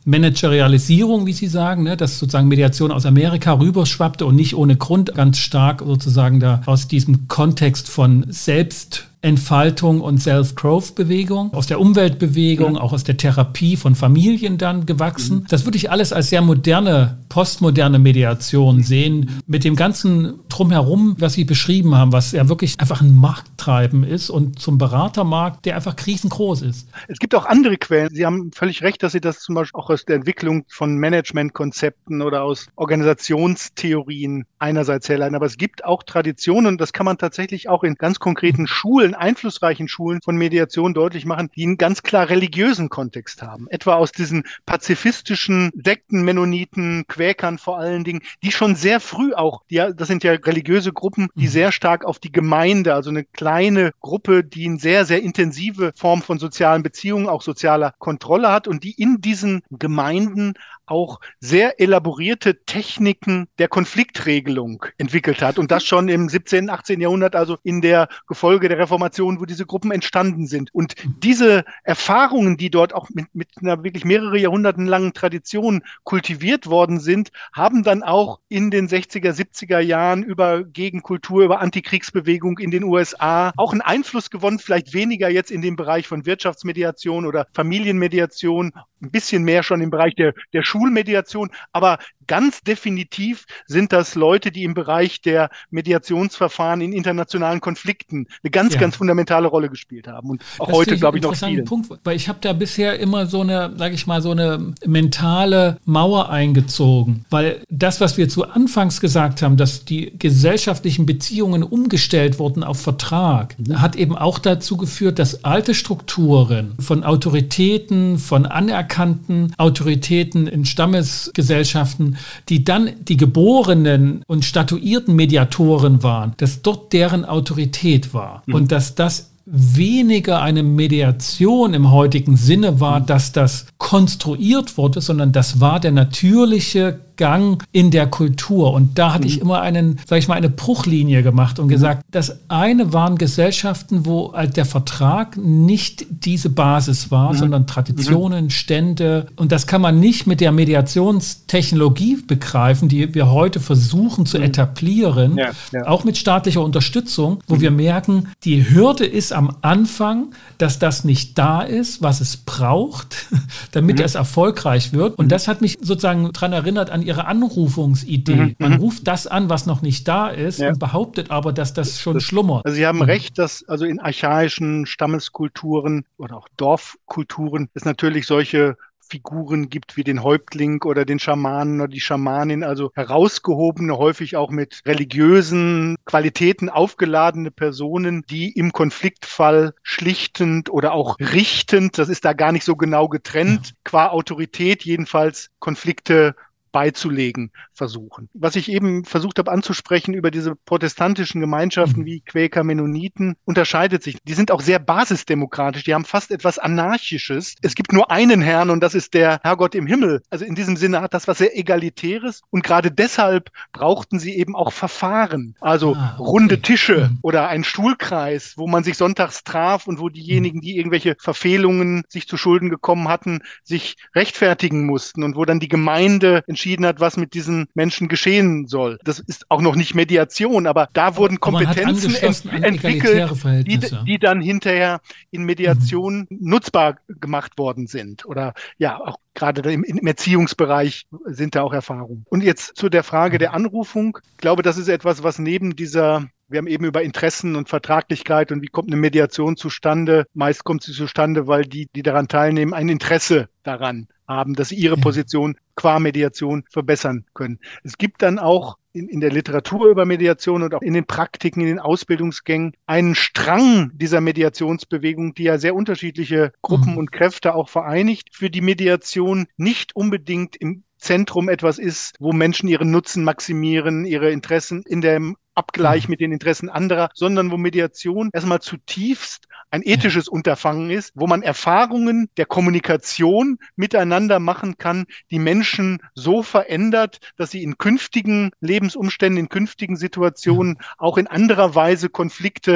Managerialisierung, wie Sie sagen, ne, dass sozusagen Mediation aus Amerika rüberschwappte und nicht ohne Grund ganz stark sozusagen da aus diesem Kontext von Selbstentfaltung und Self-Growth-Bewegung, aus der Umweltbewegung, auch aus der Therapie von Familien dann gewachsen. Das würde ich alles als sehr moderne, postmoderne Mediation sehen, mit dem ganzen Drumherum, was Sie beschrieben haben, was ja wirklich einfach ein Markttreiben ist und zum Beratermarkt, der einfach riesengroß ist. Es gibt auch andere Quellen. Sie haben völlig recht, dass Sie das zum Beispiel auch aus der Entwicklung von Managementkonzepten oder aus Organisationstheorien einerseits herleiten. Aber es gibt auch Traditionen, und das kann man tatsächlich auch in ganz konkreten Schulen, einflussreichen Schulen von Mediation deutlich machen, die einen ganz klar religiösen Kontext haben. Etwa aus diesen pazifistischen Sekten, Mennoniten, Quäkern vor allen Dingen, die schon sehr früh auch, das sind ja religiöse Gruppen, die sehr stark auf die Gemeinde, also eine kleine Gruppe, die eine sehr, sehr intensive Form von sozialen Beziehungen, auch sozialer Kontrolle hat und die in diesen Gemeinden auch sehr elaborierte Techniken der Konfliktregelung entwickelt hat. Und das schon im 17., 18. Jahrhundert, also in der Gefolge der Reformation, wo diese Gruppen entstanden sind. Und diese Erfahrungen, die dort auch mit einer wirklich mehrere Jahrhunderten langen Tradition kultiviert worden sind, haben dann auch in den 60er, 70er Jahren über Gegenkultur, über Antikriegsbewegung in den USA auch einen Einfluss gewonnen, vielleicht weniger jetzt in dem Bereich von Wirtschaftsmediation oder Familienmediation, ein bisschen mehr schon im Bereich der Schulmediation, aber ganz definitiv sind das Leute, die im Bereich der Mediationsverfahren in internationalen Konflikten eine ganz fundamentale Rolle gespielt haben und auch heute, glaube ich, noch spielen. Punkt, weil ich habe da bisher immer so eine, sage ich mal, so eine mentale Mauer eingezogen, weil das, was wir zu Anfangs gesagt haben, dass die gesellschaftlichen Beziehungen umgestellt wurden auf Vertrag, hat eben auch dazu geführt, dass alte Strukturen von Autoritäten, von anerkannten Autoritäten in Stammesgesellschaften, die dann die geborenen und statuierten Mediatoren waren, dass dort deren Autorität war und dass das weniger eine Mediation im heutigen Sinne war, dass das konstruiert wurde, sondern das war der natürliche Gang in der Kultur. Und da hatte ich immer eine Bruchlinie gemacht und gesagt, das eine waren Gesellschaften, wo halt der Vertrag nicht diese Basis war, sondern Traditionen, Stände. Und das kann man nicht mit der Mediationstechnologie begreifen, die wir heute versuchen zu etablieren, auch mit staatlicher Unterstützung, wo wir merken, die Hürde ist am Anfang, dass das nicht da ist, was es braucht, damit es erfolgreich wird. Und das hat mich sozusagen daran erinnert an Ihre Anrufungsidee. Man ruft das an, was noch nicht da ist und behauptet aber, dass das schon schlummert. Also Sie haben recht, dass also in archaischen Stammeskulturen oder auch Dorfkulturen es natürlich solche Figuren gibt wie den Häuptling oder den Schamanen oder die Schamanin, also herausgehobene, häufig auch mit religiösen Qualitäten aufgeladene Personen, die im Konfliktfall schlichtend oder auch richtend, das ist da gar nicht so genau getrennt, qua Autorität jedenfalls Konflikte beizulegen versuchen. Was ich eben versucht habe anzusprechen über diese protestantischen Gemeinschaften wie Quäker, Mennoniten, unterscheidet sich. Die sind auch sehr basisdemokratisch, die haben fast etwas Anarchisches. Es gibt nur einen Herrn und das ist der Herrgott im Himmel. Also in diesem Sinne hat das was sehr Egalitäres und gerade deshalb brauchten sie eben auch Verfahren. Also runde Tische oder ein Stuhlkreis, wo man sich sonntags traf und wo diejenigen, die irgendwelche Verfehlungen sich zu Schulden gekommen hatten, sich rechtfertigen mussten und wo dann die Gemeinde entschieden hat, was mit diesen Menschen geschehen soll. Das ist auch noch nicht Mediation, aber da wurden Kompetenzen entwickelt, die dann hinterher in Mediation nutzbar gemacht worden sind. Oder ja, auch gerade im Erziehungsbereich sind da auch Erfahrungen. Und jetzt zu der Frage der Anrufung. Ich glaube, das ist etwas, was neben dieser wir haben eben über Interessen und Vertraglichkeit und wie kommt eine Mediation zustande. Meist kommt sie zustande, weil die daran teilnehmen, ein Interesse daran haben, dass sie ihre Position qua Mediation verbessern können. Es gibt dann auch in der Literatur über Mediation und auch in den Praktiken, in den Ausbildungsgängen einen Strang dieser Mediationsbewegung, die ja sehr unterschiedliche Gruppen und Kräfte auch vereinigt, für die Mediation nicht unbedingt im Zentrum etwas ist, wo Menschen ihren Nutzen maximieren, ihre Interessen in dem Abgleich mit den Interessen anderer, sondern wo Mediation erstmal zutiefst ein ethisches Unterfangen ist, wo man Erfahrungen der Kommunikation miteinander machen kann, die Menschen so verändert, dass sie in künftigen Lebensumständen, in künftigen Situationen auch in anderer Weise Konflikte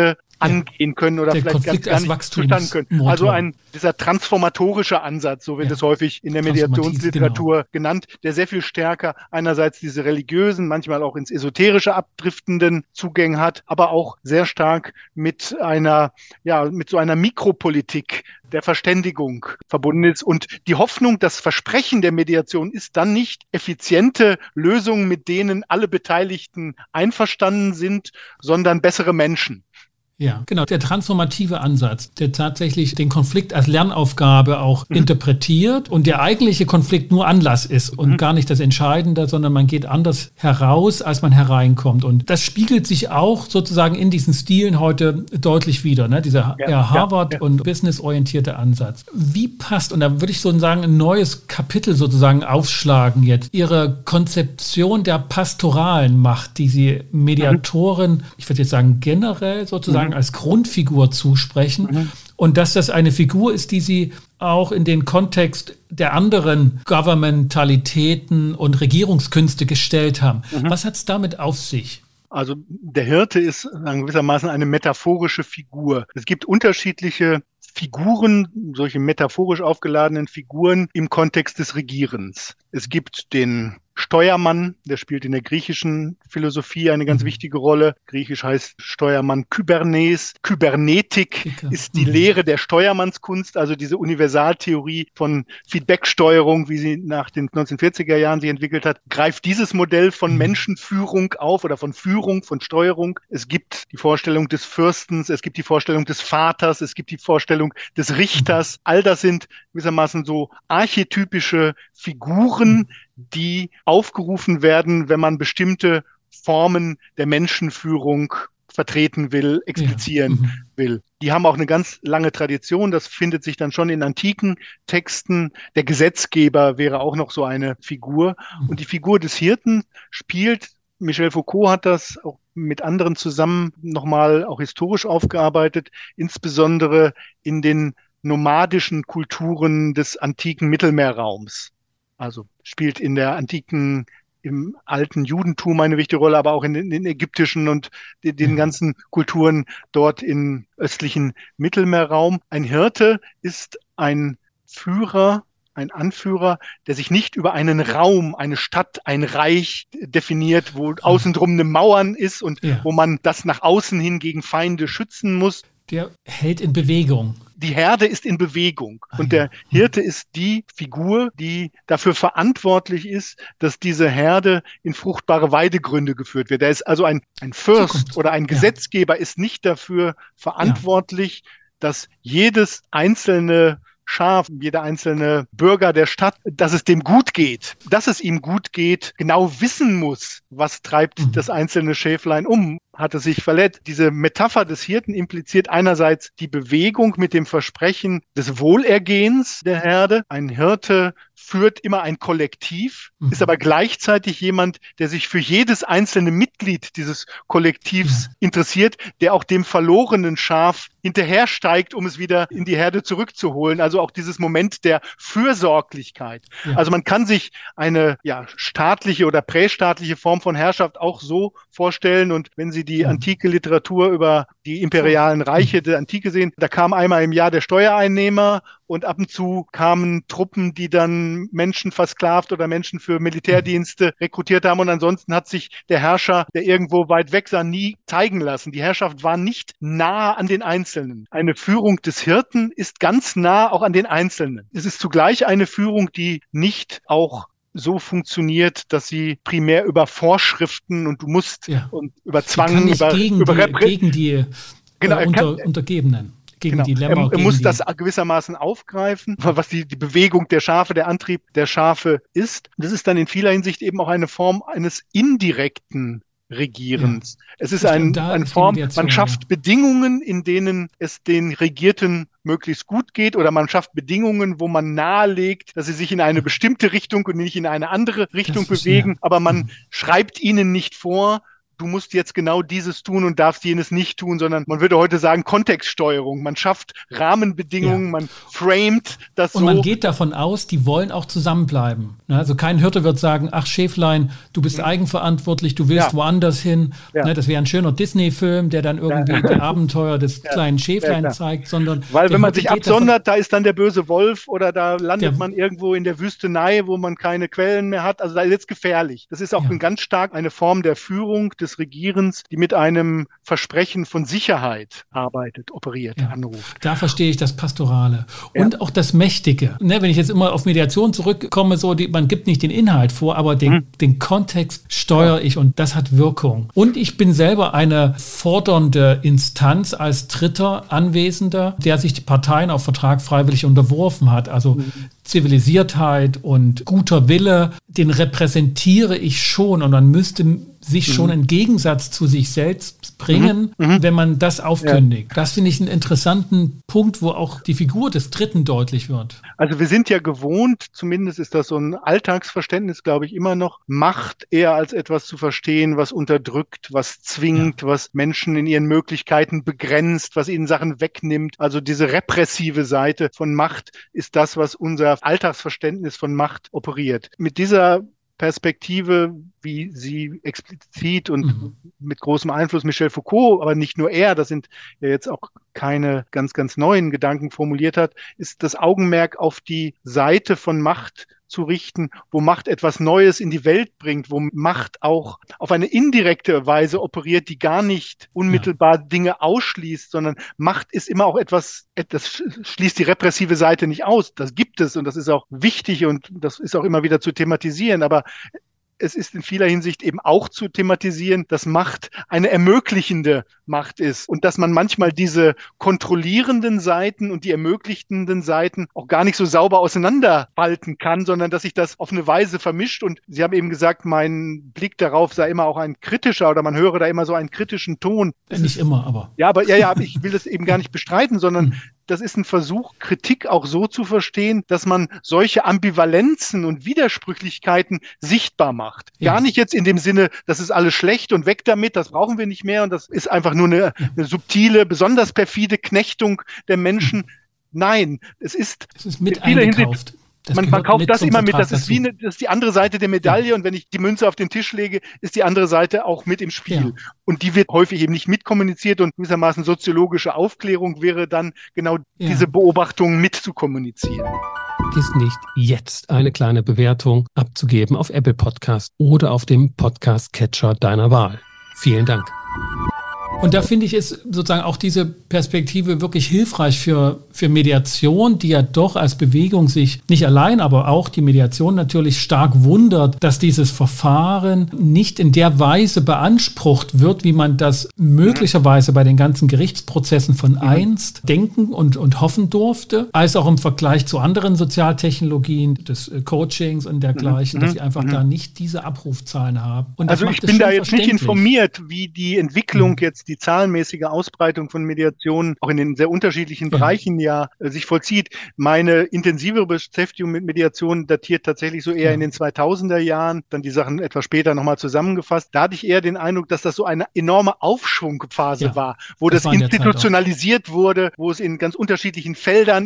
angehen können oder der vielleicht Konflikt gar nicht verstanden können. Also dieser transformatorische Ansatz, so wird es häufig in der Mediationsliteratur genannt, der sehr viel stärker einerseits diese religiösen, manchmal auch ins Esoterische abdriftenden Zugänge hat, aber auch sehr stark mit so einer Mikropolitik der Verständigung verbunden ist. Und die Hoffnung, das Versprechen der Mediation ist dann nicht effiziente Lösungen, mit denen alle Beteiligten einverstanden sind, sondern bessere Menschen. Ja, genau. Der transformative Ansatz, der tatsächlich den Konflikt als Lernaufgabe auch interpretiert und der eigentliche Konflikt nur Anlass ist und gar nicht das Entscheidende, sondern man geht anders heraus, als man hereinkommt. Und das spiegelt sich auch sozusagen in diesen Stilen heute deutlich wieder, ne? Dieser Harvard- und businessorientierte Ansatz. Wie passt, und da würde ich sozusagen ein neues Kapitel sozusagen aufschlagen jetzt, Ihre Konzeption der pastoralen Macht, die Sie Mediatoren, ich würde jetzt sagen generell sozusagen als Grundfigur zusprechen und dass das eine Figur ist, die Sie auch in den Kontext der anderen Governmentalitäten und Regierungskünste gestellt haben. Was hat es damit auf sich? Also der Hirte ist gewissermaßen eine metaphorische Figur. Es gibt unterschiedliche Figuren, solche metaphorisch aufgeladenen Figuren im Kontext des Regierens. Es gibt den Steuermann, der spielt in der griechischen Philosophie eine ganz wichtige Rolle. Griechisch heißt Steuermann Kybernes. Kybernetik ist die Lehre der Steuermannskunst, also diese Universaltheorie von Feedbacksteuerung, wie sie nach den 1940er Jahren sich entwickelt hat, greift dieses Modell von Menschenführung auf oder von Führung, von Steuerung. Es gibt die Vorstellung des Fürstens, es gibt die Vorstellung des Vaters, es gibt die Vorstellung des Richters. All das sind gewissermaßen so archetypische Figuren, die aufgerufen werden, wenn man bestimmte Formen der Menschenführung vertreten will, explizieren will. Die haben auch eine ganz lange Tradition. Das findet sich dann schon in antiken Texten. Der Gesetzgeber wäre auch noch so eine Figur. Und die Figur des Hirten spielt, Michel Foucault hat das auch mit anderen zusammen nochmal auch historisch aufgearbeitet, insbesondere in den nomadischen Kulturen des antiken Mittelmeerraums. Also spielt in der antiken, im alten Judentum eine wichtige Rolle, aber auch in den ägyptischen und den ganzen Kulturen dort im östlichen Mittelmeerraum. Ein Hirte ist ein Führer, ein Anführer, der sich nicht über einen Raum, eine Stadt, ein Reich definiert, wo außen drum eine Mauern ist und wo man das nach außen hin gegen Feinde schützen muss. Der hält in Bewegung. Die Herde ist in Bewegung und der Hirte ist die Figur, die dafür verantwortlich ist, dass diese Herde in fruchtbare Weidegründe geführt wird. Er ist also ein Fürst oder ein Gesetzgeber ist nicht dafür verantwortlich, dass jedes einzelne Schaf, jeder einzelne Bürger der Stadt, dass es dem gut geht, dass es ihm gut geht, genau wissen muss, was treibt das einzelne Schäflein um. Hat es sich verletzt. Diese Metapher des Hirten impliziert einerseits die Bewegung mit dem Versprechen des Wohlergehens der Herde. Ein Hirte führt immer ein Kollektiv, ist aber gleichzeitig jemand, der sich für jedes einzelne Mitglied dieses Kollektivs interessiert, der auch dem verlorenen Schaf hinterhersteigt, um es wieder in die Herde zurückzuholen. Also auch dieses Moment der Fürsorglichkeit. Also man kann sich eine staatliche oder prästaatliche Form von Herrschaft auch so vorstellen. Und wenn Sie die antike Literatur über die imperialen Reiche der Antike sehen, da kam einmal im Jahr der Steuereinnehmer und ab und zu kamen Truppen, die dann Menschen versklavt oder Menschen für Militärdienste rekrutiert haben. Und ansonsten hat sich der Herrscher, der irgendwo weit weg sah, nie zeigen lassen. Die Herrschaft war nicht nah an den Einzelnen. Eine Führung des Hirten ist ganz nah auch an den Einzelnen. Es ist zugleich eine Führung, die nicht auch so funktioniert, dass sie primär über Vorschriften und du musst und über Zwang, gegen die Untergebenen. Gegen die Lämmer. Er muss das gewissermaßen aufgreifen, was die Bewegung der Schafe, der Antrieb der Schafe ist. Das ist dann in vieler Hinsicht eben auch eine Form eines indirekten Regierens. Es ist eine Form, man schafft Bedingungen, in denen es den Regierten möglichst gut geht, oder man schafft Bedingungen, wo man nahelegt, dass sie sich in eine bestimmte Richtung und nicht in eine andere Richtung bewegen, aber man schreibt ihnen nicht vor, du musst jetzt genau dieses tun und darfst jenes nicht tun, sondern man würde heute sagen Kontextsteuerung. Man schafft Rahmenbedingungen, man framet das so. Und man geht davon aus, die wollen auch zusammenbleiben. Also kein Hirte wird sagen, ach Schäflein, du bist eigenverantwortlich, du willst woanders hin. Das wäre ein schöner Disney-Film, der dann irgendwie die Abenteuer des kleinen Schäflein zeigt, sondern... Weil wenn man sich absondert, da ist dann der böse Wolf oder da landet man irgendwo in der Wüstenei, wo man keine Quellen mehr hat. Also da ist jetzt gefährlich. Das ist auch ganz stark eine Form der Führung, des Regierens, die mit einem Versprechen von Sicherheit arbeitet, operiert, anruft. Da verstehe ich das Pastorale. Und auch das Mächtige. Wenn ich jetzt immer auf Mediation zurückkomme, man gibt nicht den Inhalt vor, aber den Kontext steuere ich und das hat Wirkung. Und ich bin selber eine fordernde Instanz als dritter Anwesender, der sich die Parteien auf Vertrag freiwillig unterworfen hat. Also Zivilisiertheit und guter Wille, den repräsentiere ich schon und man müsste sich schon einen Gegensatz zu sich selbst bringen, wenn man das aufkündigt. Das finde ich einen interessanten Punkt, wo auch die Figur des Dritten deutlich wird. Also wir sind ja gewohnt, zumindest ist das so ein Alltagsverständnis, glaube ich, immer noch, Macht eher als etwas zu verstehen, was unterdrückt, was zwingt, was Menschen in ihren Möglichkeiten begrenzt, was ihnen Sachen wegnimmt. Also diese repressive Seite von Macht ist das, was unser Alltagsverständnis von Macht operiert. Mit dieser Perspektive, wie sie explizit und mit großem Einfluss Michel Foucault, aber nicht nur er, das sind ja jetzt auch keine ganz, ganz neuen Gedanken formuliert hat, ist das Augenmerk auf die Seite von Macht zu richten, wo Macht etwas Neues in die Welt bringt, wo Macht auch auf eine indirekte Weise operiert, die gar nicht unmittelbar Dinge ausschließt, sondern Macht ist immer auch etwas, das schließt die repressive Seite nicht aus. Das gibt es und das ist auch wichtig und das ist auch immer wieder zu thematisieren, aber es ist in vieler Hinsicht eben auch zu thematisieren, dass Macht eine ermöglichende Macht ist und dass man manchmal diese kontrollierenden Seiten und die ermöglichenden Seiten auch gar nicht so sauber auseinanderhalten kann, sondern dass sich das auf eine Weise vermischt. Und Sie haben eben gesagt, mein Blick darauf sei immer auch ein kritischer oder man höre da immer so einen kritischen Ton. Nicht immer, aber. Ja, aber ich will das eben gar nicht bestreiten, sondern das ist ein Versuch, Kritik auch so zu verstehen, dass man solche Ambivalenzen und Widersprüchlichkeiten sichtbar macht. Gar nicht jetzt in dem Sinne, das ist alles schlecht und weg damit, das brauchen wir nicht mehr und das ist einfach nur eine subtile, besonders perfide Knechtung der Menschen. Nein, es ist mit eingekauft. Man kauft das immer mit, das ist das ist die andere Seite der Medaille und wenn ich die Münze auf den Tisch lege, ist die andere Seite auch mit im Spiel. Ja. Und die wird häufig eben nicht mitkommuniziert und gewissermaßen soziologische Aufklärung wäre dann genau diese Beobachtungen mit zu kommunizieren. Vergiss nicht, jetzt eine kleine Bewertung abzugeben auf Apple Podcast oder auf dem Podcast-Catcher deiner Wahl. Vielen Dank. Und da finde ich, ist sozusagen auch diese Perspektive wirklich hilfreich für Mediation, die ja doch als Bewegung sich nicht allein, aber auch die Mediation natürlich stark wundert, dass dieses Verfahren nicht in der Weise beansprucht wird, wie man das möglicherweise bei den ganzen Gerichtsprozessen von einst denken und hoffen durfte, als auch im Vergleich zu anderen Sozialtechnologien, des Coachings und dergleichen, dass sie einfach da nicht diese Abrufzahlen haben. Und also ich bin da jetzt nicht informiert, wie die Entwicklung jetzt, die zahlenmäßige Ausbreitung von Mediation auch in den sehr unterschiedlichen Bereichen sich vollzieht. Meine intensivere Beschäftigung mit Mediation datiert tatsächlich so eher in den 2000er Jahren, dann die Sachen etwas später nochmal zusammengefasst. Da hatte ich eher den Eindruck, dass das so eine enorme Aufschwungphase war, wo das institutionalisiert wurde, wo es in ganz unterschiedlichen Feldern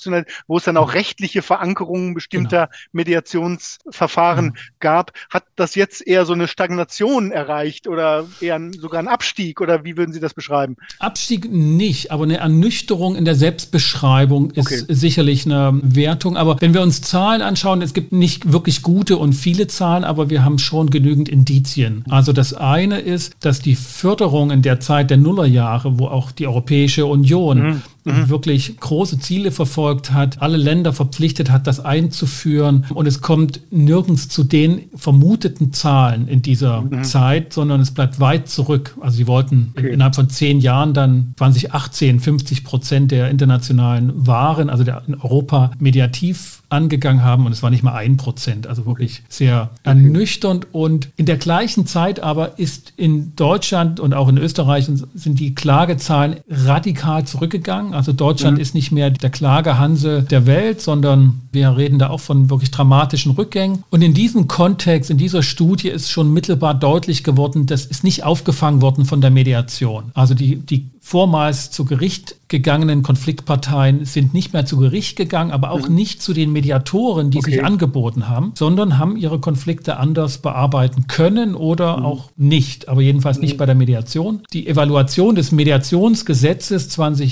wo es dann auch rechtliche Verankerungen bestimmter Mediationsverfahren gab. Hat das jetzt eher so eine Stagnation erreicht oder eher sogar einen Abstieg oder wie würden Sie das beschreiben? Abstieg nicht, aber eine Ernüchterung in der Selbstbeschreibung ist sicherlich eine Wertung. Aber wenn wir uns Zahlen anschauen, es gibt nicht wirklich gute und viele Zahlen, aber wir haben schon genügend Indizien. Also das eine ist, dass die Förderung in der Zeit der Nullerjahre, wo auch die Europäische Union wirklich große Ziele verfolgt hat, alle Länder verpflichtet hat, das einzuführen und es kommt nirgends zu den vermuteten Zahlen in dieser Zeit, sondern es bleibt weit zurück. Also sie wollten innerhalb von 10 Jahren dann 2018 50% der internationalen Waren, also der in Europa mediativ angegangen haben und es war nicht mal 1%, also wirklich sehr ernüchternd. Und in der gleichen Zeit aber ist in Deutschland und auch in Österreich sind die Klagezahlen radikal zurückgegangen. Also Deutschland ist nicht mehr der Klagehansel der Welt, sondern Wir reden da auch von wirklich dramatischen Rückgängen. Und in diesem Kontext, in dieser Studie ist schon mittelbar deutlich geworden, das ist nicht aufgefangen worden von der Mediation. Also die vormals zu Gericht gegangenen Konfliktparteien sind nicht mehr zu Gericht gegangen, aber auch nicht zu den Mediatoren, die sich angeboten haben, sondern haben ihre Konflikte anders bearbeiten können oder auch nicht, aber jedenfalls nicht bei der Mediation. Die Evaluation des Mediationsgesetzes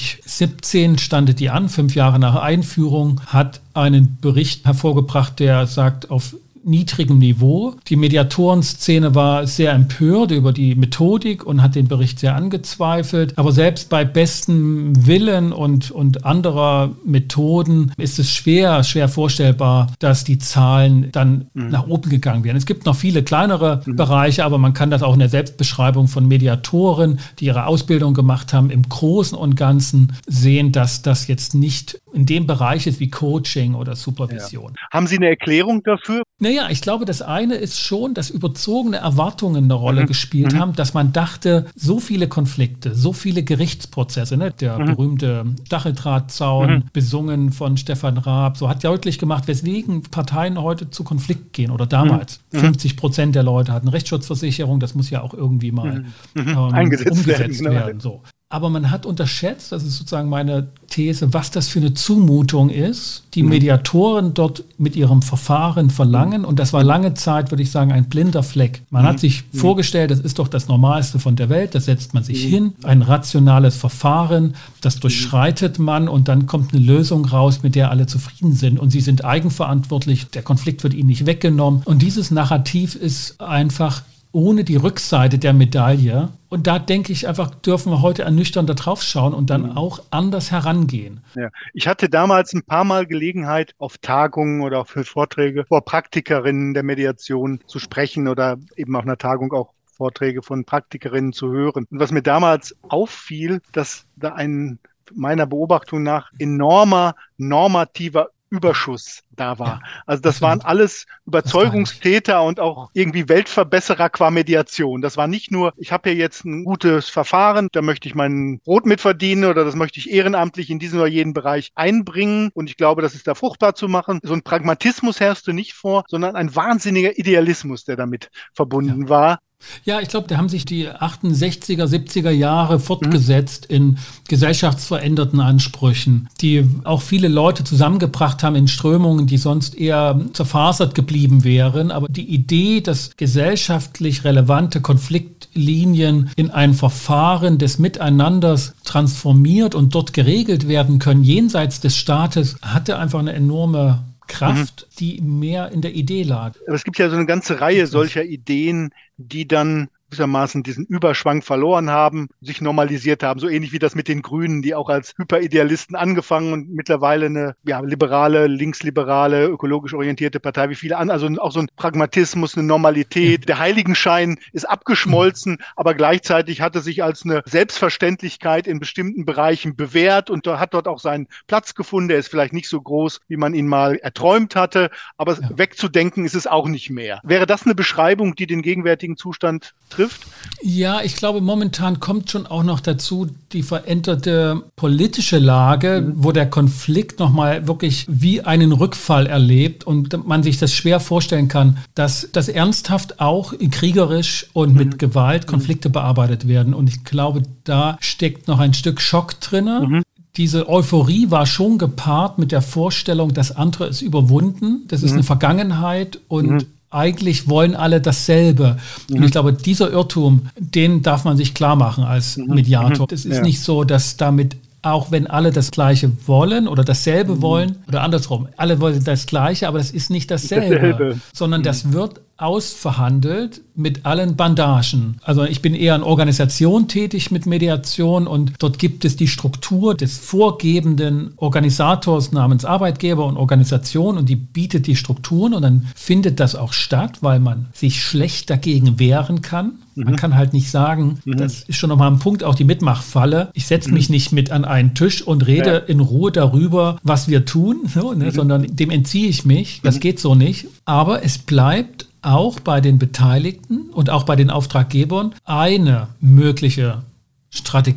2017 standet die an, 5 Jahre nach Einführung, hat einen Bericht hervorgebracht, der sagt, auf niedrigem Niveau. Die Mediatorenszene war sehr empört über die Methodik und hat den Bericht sehr angezweifelt. Aber selbst bei bestem Willen und anderer Methoden ist es schwer vorstellbar, dass die Zahlen dann nach oben gegangen wären. Es gibt noch viele kleinere Bereiche, aber man kann das auch in der Selbstbeschreibung von Mediatoren, die ihre Ausbildung gemacht haben, im Großen und Ganzen sehen, dass das jetzt nicht in dem Bereich ist wie Coaching oder Supervision. Ja. Haben Sie eine Erklärung dafür? Naja, ich glaube, das eine ist schon, dass überzogene Erwartungen eine Rolle gespielt haben, dass man dachte, so viele Konflikte, so viele Gerichtsprozesse, ne? Der berühmte Stacheldrahtzaun, besungen von Stefan Raab, so hat deutlich gemacht, weswegen Parteien heute zu Konflikt gehen oder damals. 50% der Leute hatten Rechtsschutzversicherung, das muss ja auch irgendwie mal umgesetzt werden. So. Aber man hat unterschätzt, das ist sozusagen meine These, was das für eine Zumutung ist, die Mediatoren dort mit ihrem Verfahren verlangen. Und das war lange Zeit, würde ich sagen, ein blinder Fleck. Man hat sich vorgestellt, das ist doch das Normalste von der Welt, da setzt man sich hin, ein rationales Verfahren, das durchschreitet man und dann kommt eine Lösung raus, mit der alle zufrieden sind. Und sie sind eigenverantwortlich, der Konflikt wird ihnen nicht weggenommen. Und dieses Narrativ ist einfach ohne die Rückseite der Medaille. Und da denke ich einfach, dürfen wir heute ernüchternd da drauf schauen und dann auch anders herangehen. Ja. Ich hatte damals ein paar Mal Gelegenheit, auf Tagungen oder für Vorträge vor Praktikerinnen der Mediation zu sprechen oder eben auf einer Tagung auch Vorträge von Praktikerinnen zu hören. Und was mir damals auffiel, dass da ein meiner Beobachtung nach enormer normativer Überschuss da war. Also das waren alles Überzeugungstäter und auch irgendwie Weltverbesserer qua Mediation. Das war nicht nur, ich habe hier jetzt ein gutes Verfahren, da möchte ich mein Brot mitverdienen oder das möchte ich ehrenamtlich in diesen oder jeden Bereich einbringen und ich glaube, das ist da fruchtbar zu machen. So ein Pragmatismus herrschte nicht vor, sondern ein wahnsinniger Idealismus, der damit verbunden war. Ja, ich glaube, da haben sich die 68er, 70er Jahre fortgesetzt in gesellschaftsveränderten Ansprüchen, die auch viele Leute zusammengebracht haben in Strömungen, die sonst eher zerfasert geblieben wären. Aber die Idee, dass gesellschaftlich relevante Konfliktlinien in ein Verfahren des Miteinanders transformiert und dort geregelt werden können, jenseits des Staates, hatte einfach eine enorme Kraft, die mehr in der Idee lag. Aber es gibt ja so eine ganze Reihe solcher Ideen, die dann gewissermaßen diesen Überschwang verloren haben, sich normalisiert haben. So ähnlich wie das mit den Grünen, die auch als Hyperidealisten angefangen und mittlerweile eine liberale, linksliberale, ökologisch orientierte Partei wie viele andere. Also auch so ein Pragmatismus, eine Normalität. Der Heiligenschein ist abgeschmolzen, aber gleichzeitig hat er sich als eine Selbstverständlichkeit in bestimmten Bereichen bewährt und hat dort auch seinen Platz gefunden. Er ist vielleicht nicht so groß, wie man ihn mal erträumt hatte, aber wegzudenken ist es auch nicht mehr. Wäre das eine Beschreibung, die den gegenwärtigen Zustand trifft? Ja, ich glaube, momentan kommt schon auch noch dazu die veränderte politische Lage, wo der Konflikt nochmal wirklich wie einen Rückfall erlebt und man sich das schwer vorstellen kann, dass das ernsthaft auch kriegerisch und mit Gewalt Konflikte bearbeitet werden. Und ich glaube, da steckt noch ein Stück Schock drin. Diese Euphorie war schon gepaart mit der Vorstellung, das andere ist überwunden, das ist eine Vergangenheit und eigentlich wollen alle dasselbe. Und ich glaube, dieser Irrtum, den darf man sich klar machen als Mediator. Es ist nicht so, dass damit, auch wenn alle das Gleiche wollen oder dasselbe wollen, oder andersrum, alle wollen das Gleiche, aber das ist nicht dasselbe. Sondern das wird ausverhandelt mit allen Bandagen. Also ich bin eher in Organisation tätig mit Mediation und dort gibt es die Struktur des vorgebenden Organisators namens Arbeitgeber und Organisation und die bietet die Strukturen und dann findet das auch statt, weil man sich schlecht dagegen wehren kann. Man kann halt nicht sagen, das ist schon nochmal ein Punkt, auch die Mitmachfalle. Ich setze mich nicht mit an einen Tisch und rede in Ruhe darüber, was wir tun, sondern dem entziehe ich mich. Das geht so nicht. Aber es bleibt auch bei den Beteiligten und auch bei den Auftraggebern eine mögliche Strategie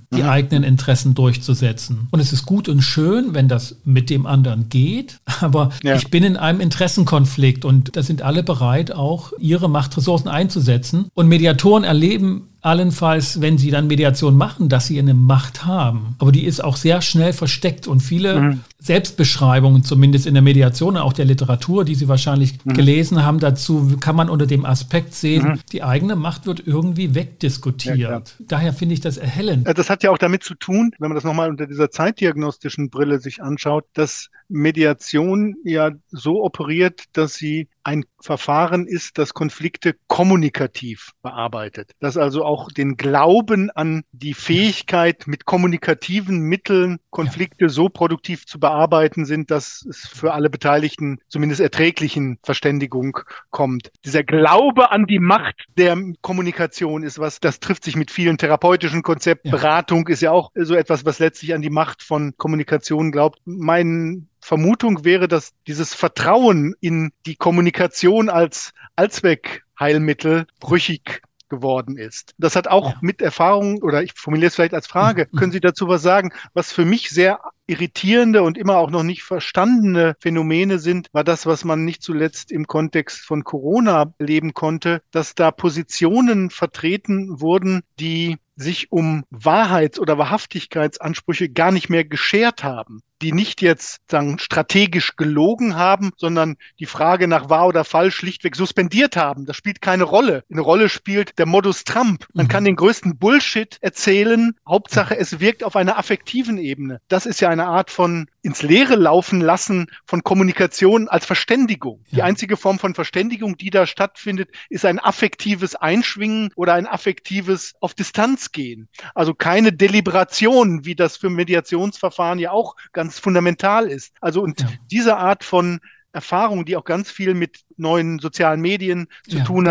die eigenen Interessen durchzusetzen. Und es ist gut und schön, wenn das mit dem anderen geht, aber ich bin in einem Interessenkonflikt und da sind alle bereit, auch ihre Machtressourcen einzusetzen. Und Mediatoren erleben allenfalls, wenn sie dann Mediation machen, dass sie eine Macht haben. Aber die ist auch sehr schnell versteckt und viele Selbstbeschreibungen, zumindest in der Mediation, auch der Literatur, die Sie wahrscheinlich gelesen haben dazu, kann man unter dem Aspekt sehen, die eigene Macht wird irgendwie wegdiskutiert. Ja, daher finde ich das erhellend. Das hat ja auch damit zu tun, wenn man das nochmal unter dieser zeitdiagnostischen Brille sich anschaut, dass Mediation ja so operiert, dass sie ein Verfahren ist, das Konflikte kommunikativ bearbeitet. Dass also auch den Glauben an die Fähigkeit, mit kommunikativen Mitteln Konflikte so produktiv zu bearbeiten sind, dass es für alle Beteiligten zumindest erträglichen Verständigung kommt. Dieser Glaube an die Macht der Kommunikation ist was, das trifft sich mit vielen therapeutischen Konzepten. Beratung ist ja auch so etwas, was letztlich an die Macht von Kommunikation glaubt. Meine Vermutung wäre, dass dieses Vertrauen in die Kommunikation als Allzweckheilmittel brüchig geworden ist. Das hat auch mit Erfahrung, oder ich formuliere es vielleicht als Frage, können Sie dazu was sagen, was für mich sehr irritierende und immer auch noch nicht verstandene Phänomene sind, war das, was man nicht zuletzt im Kontext von Corona erleben konnte, dass da Positionen vertreten wurden, die sich um Wahrheits- oder Wahrhaftigkeitsansprüche gar nicht mehr geschert haben, die nicht jetzt strategisch gelogen haben, sondern die Frage nach wahr oder falsch schlichtweg suspendiert haben. Das spielt keine Rolle. Eine Rolle spielt der Modus Trump. Man kann den größten Bullshit erzählen. Hauptsache, es wirkt auf einer affektiven Ebene. Das ist ja eine Art von ins Leere laufen lassen von Kommunikation als Verständigung. Die einzige Form von Verständigung, die da stattfindet, ist ein affektives Einschwingen oder ein affektives auf Distanz gehen. Also keine Deliberation, wie das für Mediationsverfahren ja auch ganz fundamental ist. Also und diese Art von Erfahrung, die auch ganz viel mit neuen sozialen Medien zu tun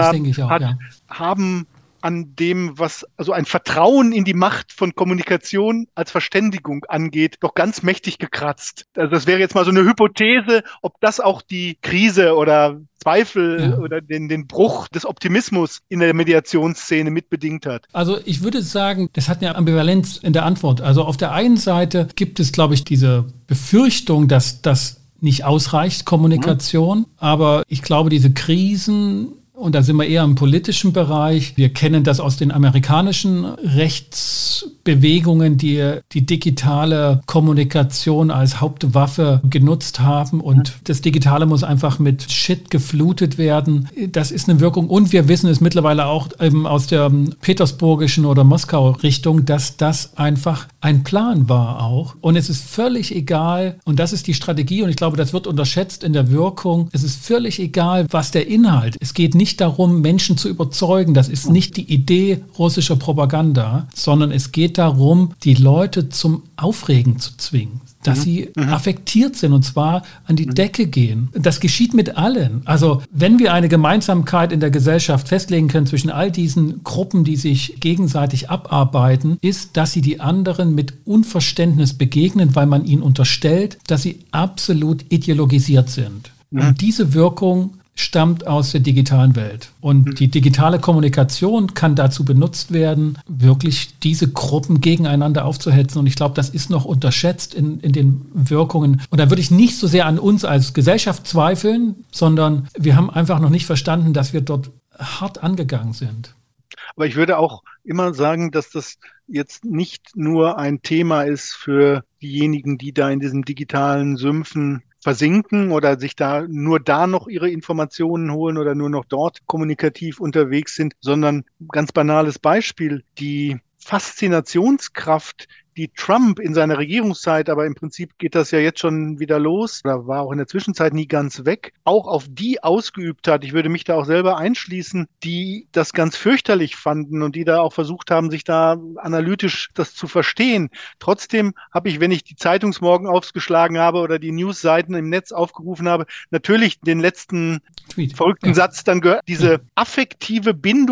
haben an dem, was also ein Vertrauen in die Macht von Kommunikation als Verständigung angeht, doch ganz mächtig gekratzt. Also das wäre jetzt mal so eine Hypothese, ob das auch die Krise oder Zweifel oder den Bruch des Optimismus in der Mediationsszene mitbedingt hat. Also ich würde sagen, das hat eine Ambivalenz in der Antwort. Also auf der einen Seite gibt es, glaube ich, diese Befürchtung, dass das nicht ausreicht, Kommunikation. Aber ich glaube, diese Krisen, und da sind wir eher im politischen Bereich. Wir kennen das aus den amerikanischen Rechtsbewegungen, die die digitale Kommunikation als Hauptwaffe genutzt haben. Und das Digitale muss einfach mit Shit geflutet werden. Das ist eine Wirkung. Und wir wissen es mittlerweile auch eben aus der petersburgischen oder Moskau-Richtung, dass das einfach ein Plan war auch. Und es ist völlig egal, und das ist die Strategie, und ich glaube, das wird unterschätzt in der Wirkung, es ist völlig egal, was der Inhalt ist. Es geht nicht darum, Menschen zu überzeugen. Das ist nicht die Idee russischer Propaganda, sondern es geht darum, die Leute zum Aufregen zu zwingen, dass sie affektiert sind und zwar an die Decke gehen. Das geschieht mit allen. Also wenn wir eine Gemeinsamkeit in der Gesellschaft festlegen können zwischen all diesen Gruppen, die sich gegenseitig abarbeiten, ist, dass sie die anderen mit Unverständnis begegnen, weil man ihnen unterstellt, dass sie absolut ideologisiert sind. Und diese Wirkung stammt aus der digitalen Welt. Und die digitale Kommunikation kann dazu benutzt werden, wirklich diese Gruppen gegeneinander aufzuhetzen. Und ich glaube, das ist noch unterschätzt in den Wirkungen. Und da würde ich nicht so sehr an uns als Gesellschaft zweifeln, sondern wir haben einfach noch nicht verstanden, dass wir dort hart angegangen sind. Aber ich würde auch immer sagen, dass das jetzt nicht nur ein Thema ist für diejenigen, die da in diesen digitalen Sümpfen versinken oder sich da noch ihre Informationen holen oder nur noch dort kommunikativ unterwegs sind, sondern ganz banales Beispiel, die Faszinationskraft, die Trump in seiner Regierungszeit, aber im Prinzip geht das ja jetzt schon wieder los, oder war auch in der Zwischenzeit nie ganz weg, auch auf die ausgeübt hat. Ich würde mich da auch selber einschließen, die das ganz fürchterlich fanden und die da auch versucht haben, sich da analytisch das zu verstehen. Trotzdem habe ich, wenn ich die Zeitungsmorgen aufgeschlagen habe oder die Newsseiten im Netz aufgerufen habe, natürlich den letzten verrückten Satz dann gehört, diese affektive Bindung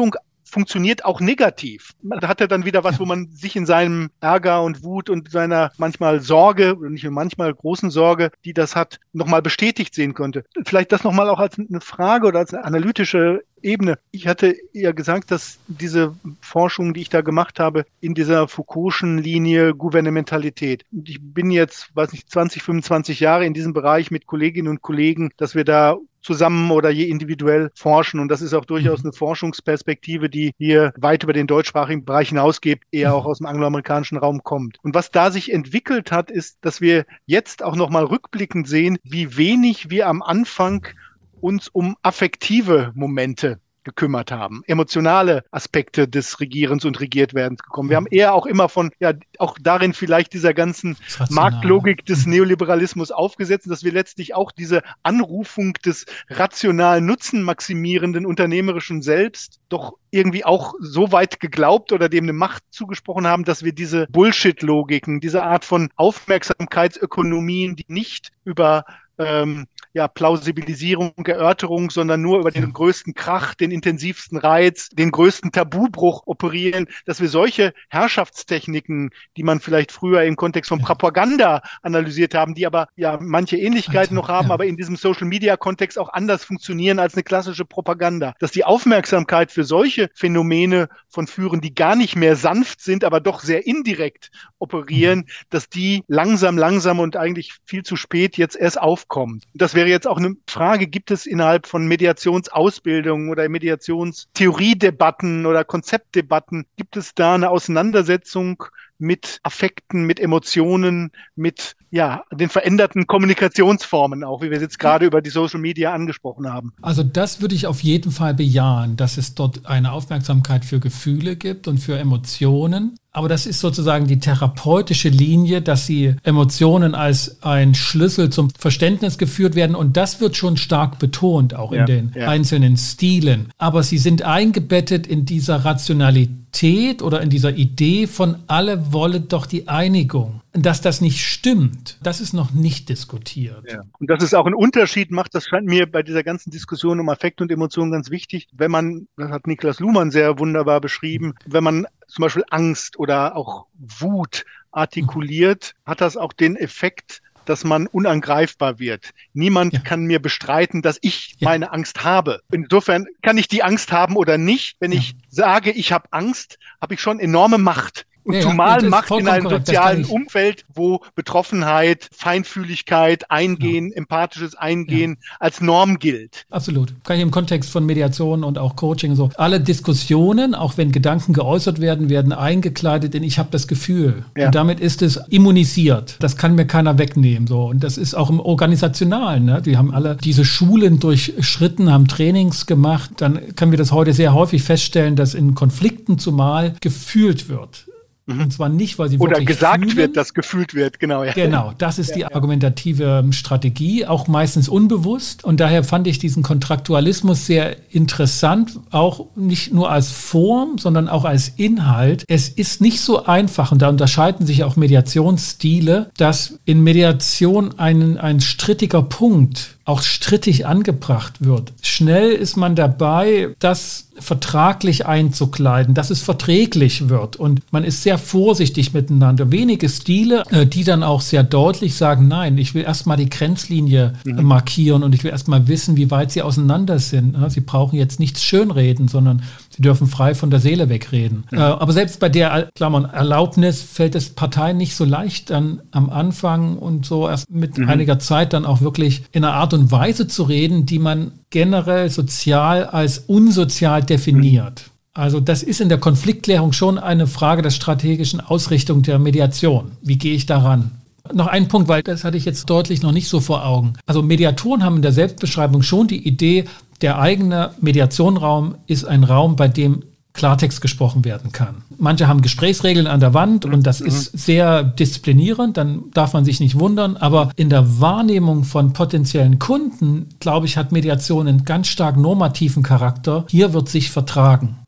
funktioniert auch negativ. Da hat er dann wieder was, wo man sich in seinem Ärger und Wut und seiner manchmal Sorge, oder nicht nur manchmal großen Sorge, die das hat, nochmal bestätigt sehen konnte. Vielleicht das nochmal auch als eine Frage oder als eine analytische Ebene. Ich hatte ja gesagt, dass diese Forschung, die ich da gemacht habe, in dieser Foucault'schen Linie Gouvernementalität. Und ich bin jetzt, 20, 25 Jahre in diesem Bereich mit Kolleginnen und Kollegen, dass wir da zusammen oder je individuell forschen. Und das ist auch durchaus eine Forschungsperspektive, die hier weit über den deutschsprachigen Bereich hinausgeht, eher auch aus dem angloamerikanischen Raum kommt. Und was da sich entwickelt hat, ist, dass wir jetzt auch nochmal rückblickend sehen, wie wenig wir am Anfang uns um affektive Momente gekümmert haben, emotionale Aspekte des Regierens und Regiertwerdens gekommen. Wir haben eher auch immer von, auch darin vielleicht dieser ganzen Marktlogik des Neoliberalismus aufgesetzt, dass wir letztlich auch diese Anrufung des rationalen, nutzenmaximierenden unternehmerischen Selbst doch irgendwie auch so weit geglaubt oder dem eine Macht zugesprochen haben, dass wir diese Bullshit-Logiken, diese Art von Aufmerksamkeitsökonomien, die nicht über Plausibilisierung, Erörterung, sondern nur über den größten Krach, den intensivsten Reiz, den größten Tabubruch operieren, dass wir solche Herrschaftstechniken, die man vielleicht früher im Kontext von Propaganda analysiert haben, die aber manche Ähnlichkeiten noch haben, aber in diesem Social-Media-Kontext auch anders funktionieren als eine klassische Propaganda. Dass die Aufmerksamkeit für solche Phänomene von Führern, die gar nicht mehr sanft sind, aber doch sehr indirekt operieren, dass die langsam und eigentlich viel zu spät jetzt erst aufkommt. Das wäre jetzt auch eine Frage, gibt es innerhalb von Mediationsausbildungen oder Mediationstheoriedebatten oder Konzeptdebatten, gibt es da eine Auseinandersetzung mit Affekten, mit Emotionen, mit den veränderten Kommunikationsformen auch, wie wir jetzt gerade über die Social Media angesprochen haben? Also das würde ich auf jeden Fall bejahen, dass es dort eine Aufmerksamkeit für Gefühle gibt und für Emotionen. Aber das ist sozusagen die therapeutische Linie, dass die Emotionen als ein Schlüssel zum Verständnis geführt werden. Und das wird schon stark betont, auch in den einzelnen Stilen. Aber sie sind eingebettet in dieser Rationalität oder in dieser Idee von alle wollen doch die Einigung. Dass das nicht stimmt, das ist noch nicht diskutiert. Ja. Und dass es auch einen Unterschied macht, das scheint mir bei dieser ganzen Diskussion um Affekt und Emotionen ganz wichtig. Wenn man, das hat Niklas Luhmann sehr wunderbar beschrieben, wenn man zum Beispiel Angst oder auch Wut artikuliert, hat das auch den Effekt, dass man unangreifbar wird. Niemand kann mir bestreiten, dass ich meine Angst habe. Insofern kann ich die Angst haben oder nicht. Wenn ich sage, ich habe Angst, habe ich schon enorme Macht. Und zumal Macht in einem sozialen Umfeld, wo Betroffenheit, Feinfühligkeit, Eingehen, empathisches Eingehen als Norm gilt. Absolut. Kann ich im Kontext von Mediation und auch Coaching und so. Alle Diskussionen, auch wenn Gedanken geäußert werden, werden eingekleidet in ich habe das Gefühl. Ja. Und damit ist es immunisiert. Das kann mir keiner wegnehmen. So. Und das ist auch im Organisationalen. Ne? Die haben alle diese Schulen durchschritten, haben Trainings gemacht. Dann können wir das heute sehr häufig feststellen, dass in Konflikten zumal gefühlt wird. Und zwar nicht, weil sie oder wirklich gesagt fühlen, wird, dass gefühlt wird, genau. Ja. Genau, das ist die argumentative Strategie, auch meistens unbewusst. Und daher fand ich diesen Kontraktualismus sehr interessant, auch nicht nur als Form, sondern auch als Inhalt. Es ist nicht so einfach, und da unterscheiden sich auch Mediationsstile, dass in Mediation ein strittiger Punkt auch strittig angebracht wird. Schnell ist man dabei, das vertraglich einzukleiden, dass es verträglich wird. Und man ist sehr vorsichtig miteinander. Wenige Stile, die dann auch sehr deutlich sagen, nein, ich will erstmal die Grenzlinie markieren und ich will erstmal wissen, wie weit sie auseinander sind. Sie brauchen jetzt nichts schönreden, sondern sie dürfen frei von der Seele wegreden. Aber selbst bei der Erlaubnis fällt es Parteien nicht so leicht, dann am Anfang und so erst mit einiger Zeit dann auch wirklich in einer Art und Weise zu reden, die man generell sozial als unsozial definiert. Also das ist in der Konfliktklärung schon eine Frage der strategischen Ausrichtung der Mediation. Wie gehe ich daran? Noch ein Punkt, weil das hatte ich jetzt deutlich noch nicht so vor Augen. Also Mediatoren haben in der Selbstbeschreibung schon die Idee, der eigene Mediationraum ist ein Raum, bei dem Klartext gesprochen werden kann. Manche haben Gesprächsregeln an der Wand und das ist sehr disziplinierend, dann darf man sich nicht wundern. Aber in der Wahrnehmung von potenziellen Kunden, glaube ich, hat Mediation einen ganz stark normativen Charakter. Hier wird sich vertragen.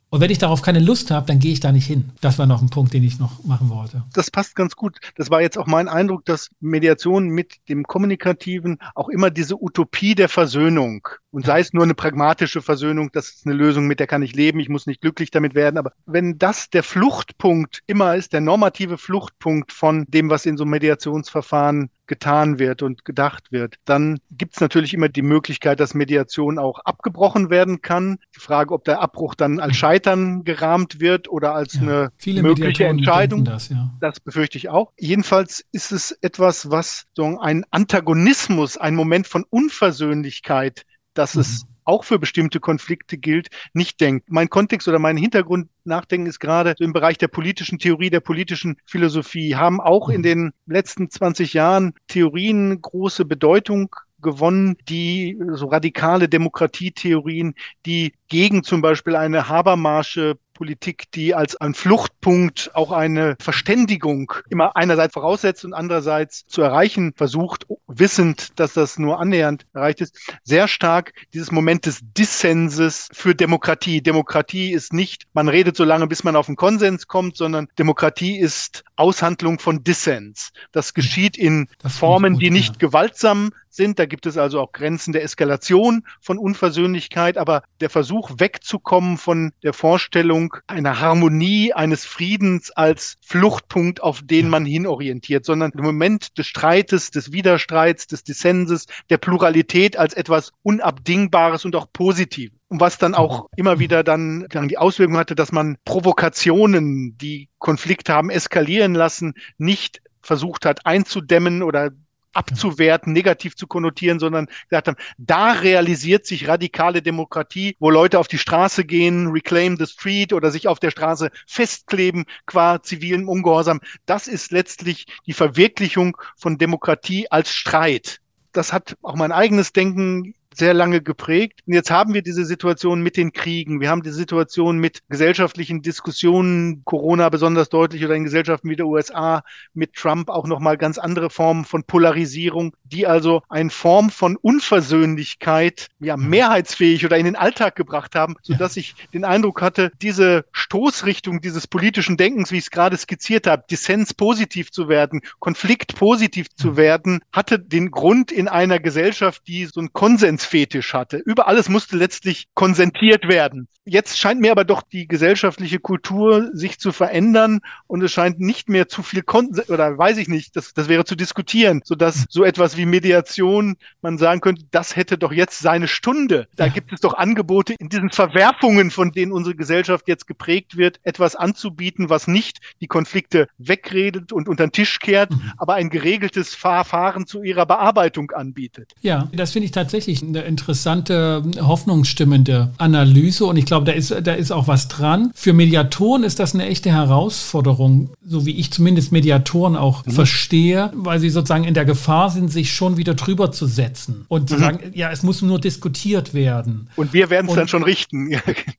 Und wenn ich darauf keine Lust habe, dann gehe ich da nicht hin. Das war noch ein Punkt, den ich noch machen wollte. Das passt ganz gut. Das war jetzt auch mein Eindruck, dass Mediation mit dem Kommunikativen auch immer diese Utopie der Versöhnung, und sei es nur eine pragmatische Versöhnung, das ist eine Lösung, mit der kann ich leben, ich muss nicht glücklich damit werden, aber wenn das der Fluchtpunkt immer ist, der normative Fluchtpunkt von dem, was in so einem Mediationsverfahren getan wird und gedacht wird, dann gibt es natürlich immer die Möglichkeit, dass Mediation auch abgebrochen werden kann. Die Frage, ob der Abbruch dann als Scheitern gerahmt wird oder als eine mögliche Entscheidung, das befürchte ich auch. Jedenfalls ist es etwas, was so ein Antagonismus, ein Moment von Unversöhnlichkeit, dass es auch für bestimmte Konflikte gilt, nicht denkt. Mein Kontext oder mein Hintergrund nachdenken ist gerade so im Bereich der politischen Theorie, der politischen Philosophie, haben auch in den letzten 20 Jahren Theorien große Bedeutung gewonnen, die so radikale Demokratietheorien, die gegen zum Beispiel eine Habermasche Politik, die als ein Fluchtpunkt auch eine Verständigung immer einerseits voraussetzt und andererseits zu erreichen versucht, wissend, dass das nur annähernd erreicht ist, sehr stark dieses Moment des Dissenses für Demokratie. Demokratie ist nicht, man redet so lange, bis man auf einen Konsens kommt, sondern Demokratie ist Aushandlung von Dissens. Das geschieht in Formen, die nicht gewaltsam sind. Da gibt es also auch Grenzen der Eskalation von Unversöhnlichkeit, aber der Versuch wegzukommen von der Vorstellung einer Harmonie, eines Friedens als Fluchtpunkt, auf den man hinorientiert, sondern im Moment des Streites, des Widerstreits, des Dissenses, der Pluralität als etwas Unabdingbares und auch Positives. Und was dann auch immer wieder dann die Auswirkung hatte, dass man Provokationen, die Konflikte haben eskalieren lassen, nicht versucht hat einzudämmen oder abzuwerten, negativ zu konnotieren, sondern gesagt haben, da realisiert sich radikale Demokratie, wo Leute auf die Straße gehen, reclaim the street oder sich auf der Straße festkleben qua zivilem Ungehorsam. Das ist letztlich die Verwirklichung von Demokratie als Streit. Das hat auch mein eigenes Denken sehr lange geprägt. Und jetzt haben wir diese Situation mit den Kriegen. Wir haben die Situation mit gesellschaftlichen Diskussionen, Corona besonders deutlich oder in Gesellschaften wie der USA, mit Trump auch nochmal ganz andere Formen von Polarisierung, die also eine Form von Unversöhnlichkeit, mehrheitsfähig oder in den Alltag gebracht haben, sodass ich den Eindruck hatte, diese Stoßrichtung dieses politischen Denkens, wie ich es gerade skizziert habe, Dissens positiv zu werden, Konflikt positiv zu werden, hatte den Grund in einer Gesellschaft, die so einen Konsensfetisch hatte. Über alles musste letztlich konsentiert werden. Jetzt scheint mir aber doch die gesellschaftliche Kultur sich zu verändern und es scheint nicht mehr zu viel oder weiß ich nicht, das wäre zu diskutieren, sodass so etwas wie Mediation, man sagen könnte, das hätte doch jetzt seine Stunde. Da gibt es doch Angebote in diesen Verwerfungen, von denen unsere Gesellschaft jetzt geprägt wird, etwas anzubieten, was nicht die Konflikte wegredet und unter den Tisch kehrt, aber ein geregeltes Verfahren zu ihrer Bearbeitung anbietet. Ja, das finde ich tatsächlich eine interessante, hoffnungsstimmende Analyse und ich glaube, da ist auch was dran. Für Mediatoren ist das eine echte Herausforderung, so wie ich zumindest Mediatoren auch verstehe, weil sie sozusagen in der Gefahr sind, sich schon wieder drüber zu setzen und zu sagen, ja, es muss nur diskutiert werden. Und wir werden es dann schon richten.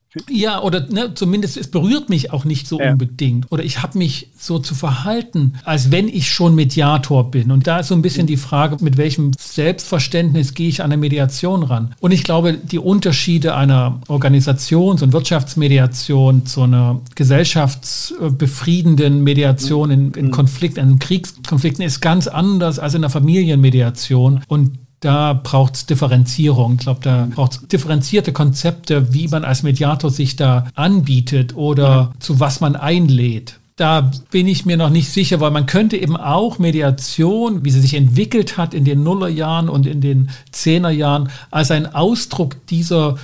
Ja, oder zumindest es berührt mich auch nicht so unbedingt. Oder ich habe mich so zu verhalten, als wenn ich schon Mediator bin. Und da ist so ein bisschen die Frage, mit welchem Selbstverständnis gehe ich an eine Mediation ran. Und ich glaube, die Unterschiede einer Organisations- und Wirtschaftsmediation zu einer gesellschaftsbefriedenden Mediation in Konflikten, in Kriegskonflikten ist ganz anders als in der Familienmediation. Und da braucht es Differenzierung. Ich glaube, da braucht es differenzierte Konzepte, wie man als Mediator sich da anbietet oder zu was man einlädt. Da bin ich mir noch nicht sicher, weil man könnte eben auch Mediation, wie sie sich entwickelt hat in den Nullerjahren und in den Zehnerjahren, als ein Ausdruck dieser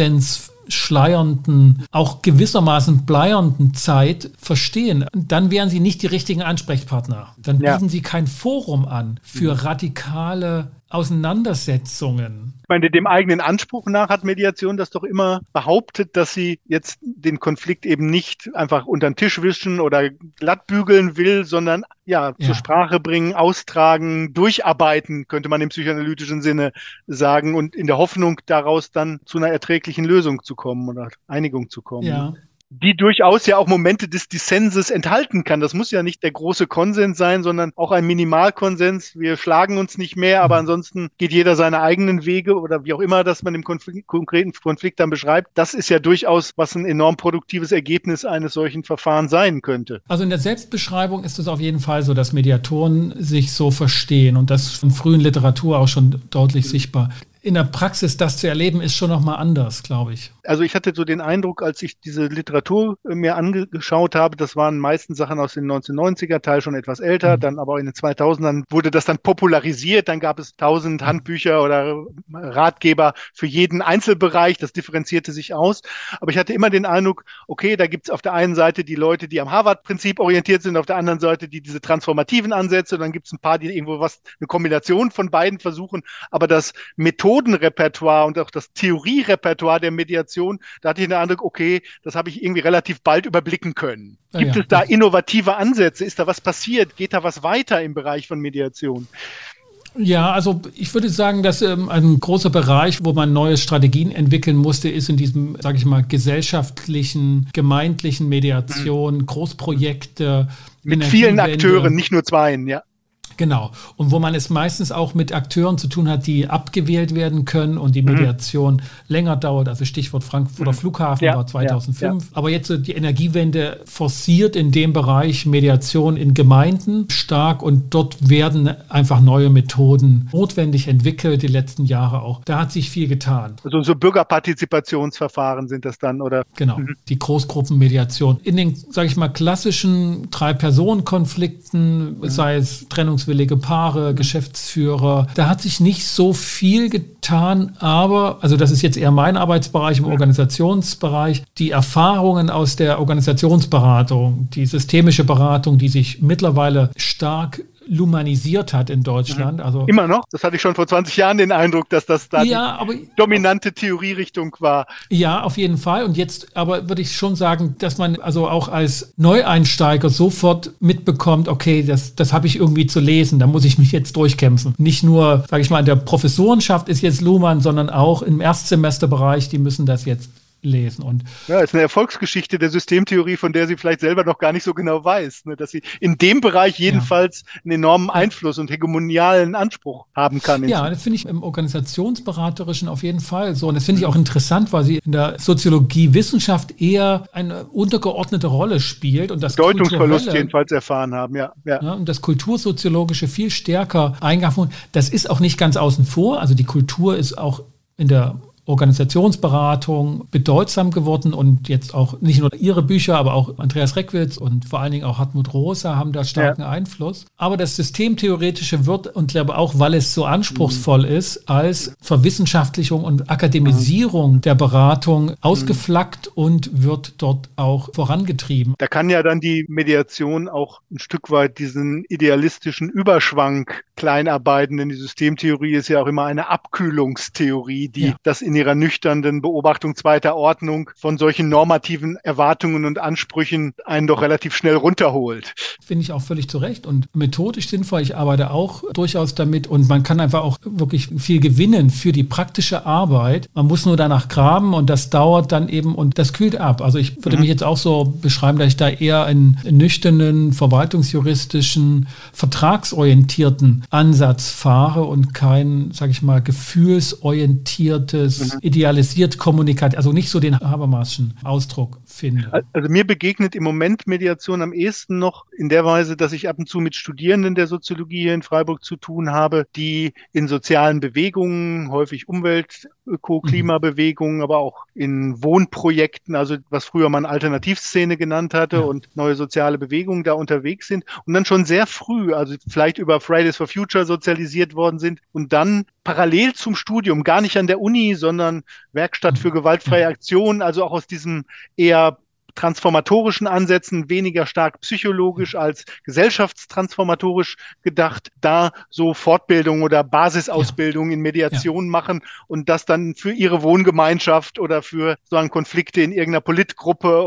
konsensschleiernden, auch gewissermaßen bleiernden Zeit verstehen. Dann wären sie nicht die richtigen Ansprechpartner. Dann bieten sie kein Forum an für radikale Auseinandersetzungen. Ich meine, dem eigenen Anspruch nach hat Mediation das doch immer behauptet, dass sie jetzt den Konflikt eben nicht einfach unter den Tisch wischen oder glattbügeln will, sondern zur Sprache bringen, austragen, durcharbeiten, könnte man im psychoanalytischen Sinne sagen, und in der Hoffnung, daraus dann zu einer erträglichen Lösung zu kommen oder Einigung zu kommen. Ja. die durchaus ja auch Momente des Dissenses enthalten kann. Das muss ja nicht der große Konsens sein, sondern auch ein Minimalkonsens. Wir schlagen uns nicht mehr, aber ansonsten geht jeder seine eigenen Wege oder wie auch immer, dass man im konkreten Konflikt dann beschreibt. Das ist ja durchaus, was ein enorm produktives Ergebnis eines solchen Verfahrens sein könnte. Also in der Selbstbeschreibung ist es auf jeden Fall so, dass Mediatoren sich so verstehen und das von frühen Literatur auch schon deutlich sichtbar. In der Praxis das zu erleben, ist schon nochmal anders, glaube ich. Also ich hatte so den Eindruck, als ich diese Literatur mir angeschaut habe, das waren meistens Sachen aus den 1990er, Teil schon etwas älter, dann aber auch in den 2000ern wurde das dann popularisiert, dann gab es 1000 Handbücher oder Ratgeber für jeden Einzelbereich, das differenzierte sich aus. Aber ich hatte immer den Eindruck, okay, da gibt es auf der einen Seite die Leute, die am Harvard-Prinzip orientiert sind, auf der anderen Seite die diese transformativen Ansätze, und dann gibt es ein paar, die irgendwo eine Kombination von beiden versuchen, aber das Methodenrepertoire und auch das Theorierepertoire der Mediation, da hatte ich den Eindruck, okay, das habe ich irgendwie relativ bald überblicken können. Gibt es da innovative Ansätze? Ist da was passiert? Geht da was weiter im Bereich von Mediation? Ja, also ich würde sagen, dass ein großer Bereich, wo man neue Strategien entwickeln musste, ist in diesem, sage ich mal, gesellschaftlichen, gemeindlichen Mediation, Großprojekte. Mit vielen Akteuren, nicht nur zweien, ja. Genau. Und wo man es meistens auch mit Akteuren zu tun hat, die abgewählt werden können und die Mediation länger dauert. Also Stichwort Frankfurter Flughafen war 2005. Ja. Aber jetzt die Energiewende forciert in dem Bereich Mediation in Gemeinden stark und dort werden einfach neue Methoden notwendig entwickelt, die letzten Jahre auch. Da hat sich viel getan. Also so Bürgerpartizipationsverfahren sind das dann, oder? Genau, die Großgruppenmediation. In den, sage ich mal, klassischen 3-Personen-Konflikten, sei es trennungswillige Paare, Geschäftsführer. Da hat sich nicht so viel getan, aber, also das ist jetzt eher mein Arbeitsbereich im Organisationsbereich, die Erfahrungen aus der Organisationsberatung, die systemische Beratung, die sich mittlerweile stark lumanisiert hat in Deutschland. Also immer noch? Das hatte ich schon vor 20 Jahren den Eindruck, dass das da die dominante Theorierichtung war. Ja, auf jeden Fall. Und jetzt aber würde ich schon sagen, dass man also auch als Neueinsteiger sofort mitbekommt, okay, das habe ich irgendwie zu lesen, da muss ich mich jetzt durchkämpfen. Nicht nur, sage ich mal, in der Professorenschaft ist jetzt Luhmann, sondern auch im Erstsemesterbereich, die müssen das jetzt lesen. Und ja, ist eine Erfolgsgeschichte der Systemtheorie, von der sie vielleicht selber noch gar nicht so genau weiß, ne, dass sie in dem Bereich jedenfalls einen enormen Einfluss und hegemonialen Anspruch haben kann. Ja, das finde ich im Organisationsberaterischen auf jeden Fall so. Und das finde ich auch interessant, weil sie in der Soziologie-Wissenschaft eher eine untergeordnete Rolle spielt und das Bedeutungsverlust jedenfalls erfahren haben, ja. Und das Kultursoziologische viel stärker eingefangen. Das ist auch nicht ganz außen vor. Also die Kultur ist auch in der Organisationsberatung bedeutsam geworden und jetzt auch nicht nur ihre Bücher, aber auch Andreas Reckwitz und vor allen Dingen auch Hartmut Rosa haben da starken Einfluss. Aber das Systemtheoretische wird, und glaube auch, weil es so anspruchsvoll ist, als Verwissenschaftlichung und Akademisierung der Beratung ausgeflaggt und wird dort auch vorangetrieben. Da kann ja dann die Mediation auch ein Stück weit diesen idealistischen Überschwang kleinarbeiten, denn die Systemtheorie ist ja auch immer eine Abkühlungstheorie, die das in ihrer nüchternen Beobachtung zweiter Ordnung von solchen normativen Erwartungen und Ansprüchen einen doch relativ schnell runterholt. Finde ich auch völlig zu Recht und methodisch sinnvoll. Ich arbeite auch durchaus damit und man kann einfach auch wirklich viel gewinnen für die praktische Arbeit. Man muss nur danach graben und das dauert dann eben und das kühlt ab. Also ich würde mich jetzt auch so beschreiben, dass ich da eher einen nüchternen, verwaltungsjuristischen, vertragsorientierten Ansatz fahre und kein, sage ich mal, gefühlsorientiertes, idealisiert kommunikativ, also nicht so den Habermaschen Ausdruck finde. Also mir begegnet im Moment Mediation am ehesten noch in der Weise, dass ich ab und zu mit Studierenden der Soziologie hier in Freiburg zu tun habe, die in sozialen Bewegungen, häufig Klimabewegungen, aber auch in Wohnprojekten, also was früher man Alternativszene genannt hatte und neue soziale Bewegungen da unterwegs sind und dann schon sehr früh, also vielleicht über Fridays for Future sozialisiert worden sind und dann parallel zum Studium, gar nicht an der Uni, sondern Werkstatt für gewaltfreie Aktion, also auch aus diesem eher transformatorischen Ansätzen, weniger stark psychologisch als gesellschaftstransformatorisch gedacht, da so Fortbildung oder Basisausbildung in Mediation machen und das dann für ihre Wohngemeinschaft oder für so Konflikte in irgendeiner Politgruppe oder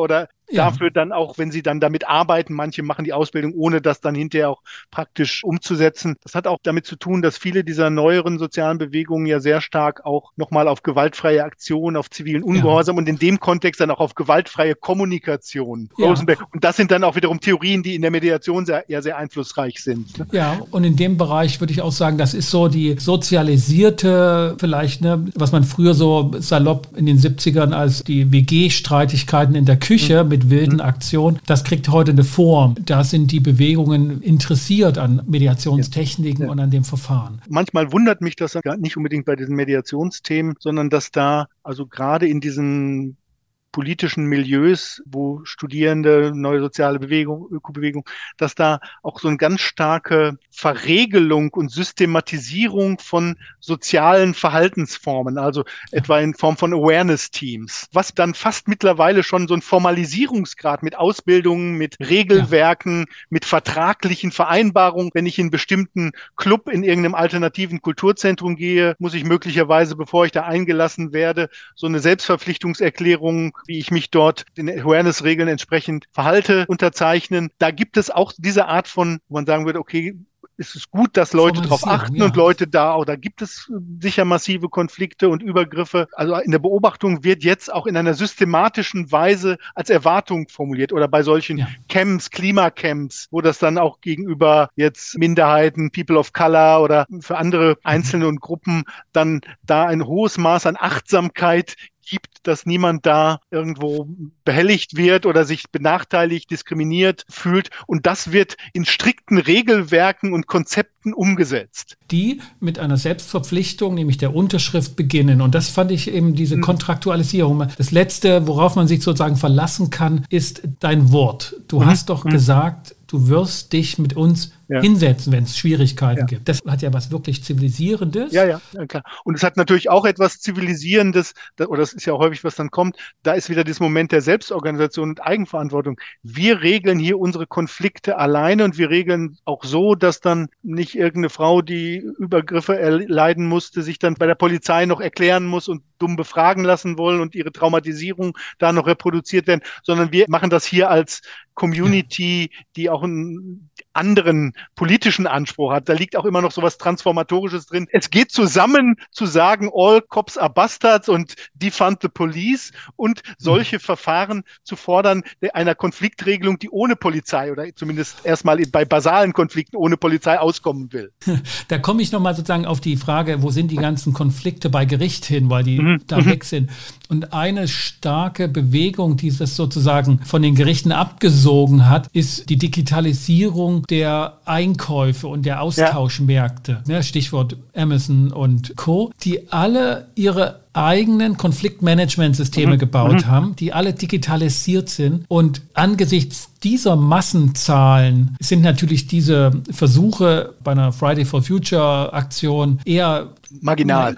dafür dann auch, wenn sie dann damit arbeiten, manche machen die Ausbildung, ohne das dann hinterher auch praktisch umzusetzen. Das hat auch damit zu tun, dass viele dieser neueren sozialen Bewegungen ja sehr stark auch nochmal auf gewaltfreie Aktion, auf zivilen Ungehorsam und in dem Kontext dann auch auf gewaltfreie Kommunikation. Rosenberg. Und das sind dann auch wiederum Theorien, die in der Mediation sehr einflussreich sind. Ne? Ja, und in dem Bereich würde ich auch sagen, das ist so die sozialisierte, vielleicht, ne, was man früher so salopp in den 70ern als die WG-Streitigkeiten in der Küche mit wilden Aktionen, das kriegt heute eine Form. Da sind die Bewegungen interessiert an Mediationstechniken und an dem Verfahren. Manchmal wundert mich das nicht unbedingt bei diesen Mediationsthemen, sondern dass da, also gerade in diesen politischen Milieus, wo Studierende, neue soziale Bewegung, Ökobewegung, dass da auch so eine ganz starke Verregelung und Systematisierung von sozialen Verhaltensformen, also etwa in Form von Awareness-Teams, was dann fast mittlerweile schon so ein Formalisierungsgrad mit Ausbildungen, mit Regelwerken, mit vertraglichen Vereinbarungen. Wenn ich in einen bestimmten Club in irgendeinem alternativen Kulturzentrum gehe, muss ich möglicherweise, bevor ich da eingelassen werde, so eine Selbstverpflichtungserklärung, wie ich mich dort den Awareness-Regeln entsprechend verhalte, unterzeichnen. Da gibt es auch diese Art von, wo man sagen würde, okay, ist es gut, dass Leute darauf achten und Leute da gibt es sicher massive Konflikte und Übergriffe. Also in der Beobachtung wird jetzt auch in einer systematischen Weise als Erwartung formuliert oder bei solchen Camps, Klimacamps, wo das dann auch gegenüber jetzt Minderheiten, People of Color oder für andere Einzelne und Gruppen dann da ein hohes Maß an Achtsamkeit gibt, dass niemand da irgendwo behelligt wird oder sich benachteiligt, diskriminiert fühlt. Und das wird in strikten Regelwerken und Konzepten umgesetzt. Die mit einer Selbstverpflichtung, nämlich der Unterschrift, beginnen. Und das fand ich eben diese Kontraktualisierung. Das Letzte, worauf man sich sozusagen verlassen kann, ist dein Wort. Du hast doch gesagt, du wirst dich mit uns hinsetzen, wenn es Schwierigkeiten gibt. Das hat ja was wirklich Zivilisierendes. Ja, klar. Und es hat natürlich auch etwas Zivilisierendes, oder das ist ja auch häufig, was dann kommt, da ist wieder das Moment der Selbstorganisation und Eigenverantwortung. Wir regeln hier unsere Konflikte alleine und wir regeln auch so, dass dann nicht irgendeine Frau, die Übergriffe erleiden musste, sich dann bei der Polizei noch erklären muss und dumm befragen lassen wollen und ihre Traumatisierung da noch reproduziert werden, sondern wir machen das hier als Community, die auch einen anderen politischen Anspruch hat. Da liegt auch immer noch so was Transformatorisches drin. Es geht zusammen zu sagen, all cops are bastards und defund the police und solche Verfahren zu fordern einer Konfliktregelung, die ohne Polizei oder zumindest erstmal bei basalen Konflikten ohne Polizei auskommen will. Da komme ich nochmal sozusagen auf die Frage, wo sind die ganzen Konflikte bei Gericht hin, weil die da weg sind. Und eine starke Bewegung, die das sozusagen von den Gerichten abgesogen hat, ist die Digitalisierung der Einkäufe und der Austauschmärkte. Ja. Stichwort Amazon und Co., die alle ihre eigenen Konfliktmanagementsysteme gebaut haben, die alle digitalisiert sind. Und angesichts dieser Massenzahlen sind natürlich diese Versuche bei einer Friday for Future Aktion eher marginal.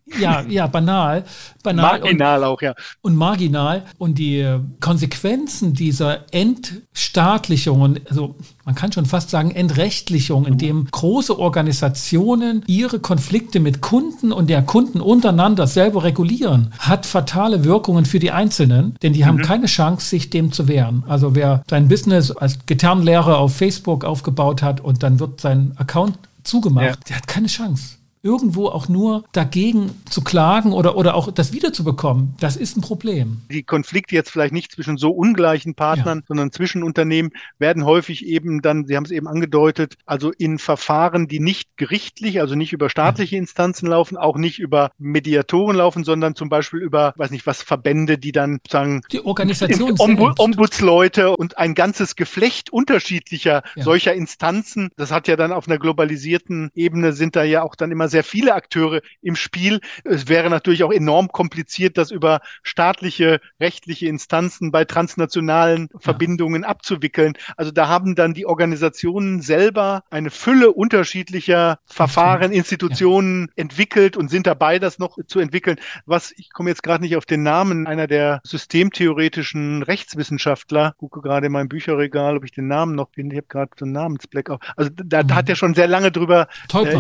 Ja, banal. Marginal auch, ja. Und marginal. Und die Konsequenzen dieser Entstaatlichung, also man kann schon fast sagen Entrechtlichung, indem große Organisationen ihre Konflikte mit Kunden und der Kunden untereinander selber regulieren, hat fatale Wirkungen für die Einzelnen, denn die haben keine Chance, sich dem zu wehren. Also wer sein Business als Gitarrenlehrer auf Facebook aufgebaut hat und dann wird sein Account zugemacht, der hat keine Chance. Irgendwo auch nur dagegen zu klagen oder auch das wiederzubekommen, das ist ein Problem. Die Konflikte jetzt vielleicht nicht zwischen so ungleichen Partnern, sondern zwischen Unternehmen werden häufig eben dann, Sie haben es eben angedeutet, also in Verfahren, die nicht gerichtlich, also nicht über staatliche Instanzen laufen, auch nicht über Mediatoren laufen, sondern zum Beispiel über, weiß nicht was, Verbände, die dann sagen, die Organisation Ombudsleute und ein ganzes Geflecht unterschiedlicher solcher Instanzen. Das hat ja dann auf einer globalisierten Ebene sind da ja auch dann immer sehr viele Akteure im Spiel. Es wäre natürlich auch enorm kompliziert, das über staatliche, rechtliche Instanzen bei transnationalen Verbindungen abzuwickeln. Also da haben dann die Organisationen selber eine Fülle unterschiedlicher Verfahren, Institutionen entwickelt und sind dabei, das noch zu entwickeln. Ich komme jetzt gerade nicht auf den Namen, einer der systemtheoretischen Rechtswissenschaftler, gucke gerade in meinem Bücherregal, ob ich den Namen noch finde. Ich habe gerade so einen Namensblack auf. Also da hat er schon sehr lange drüber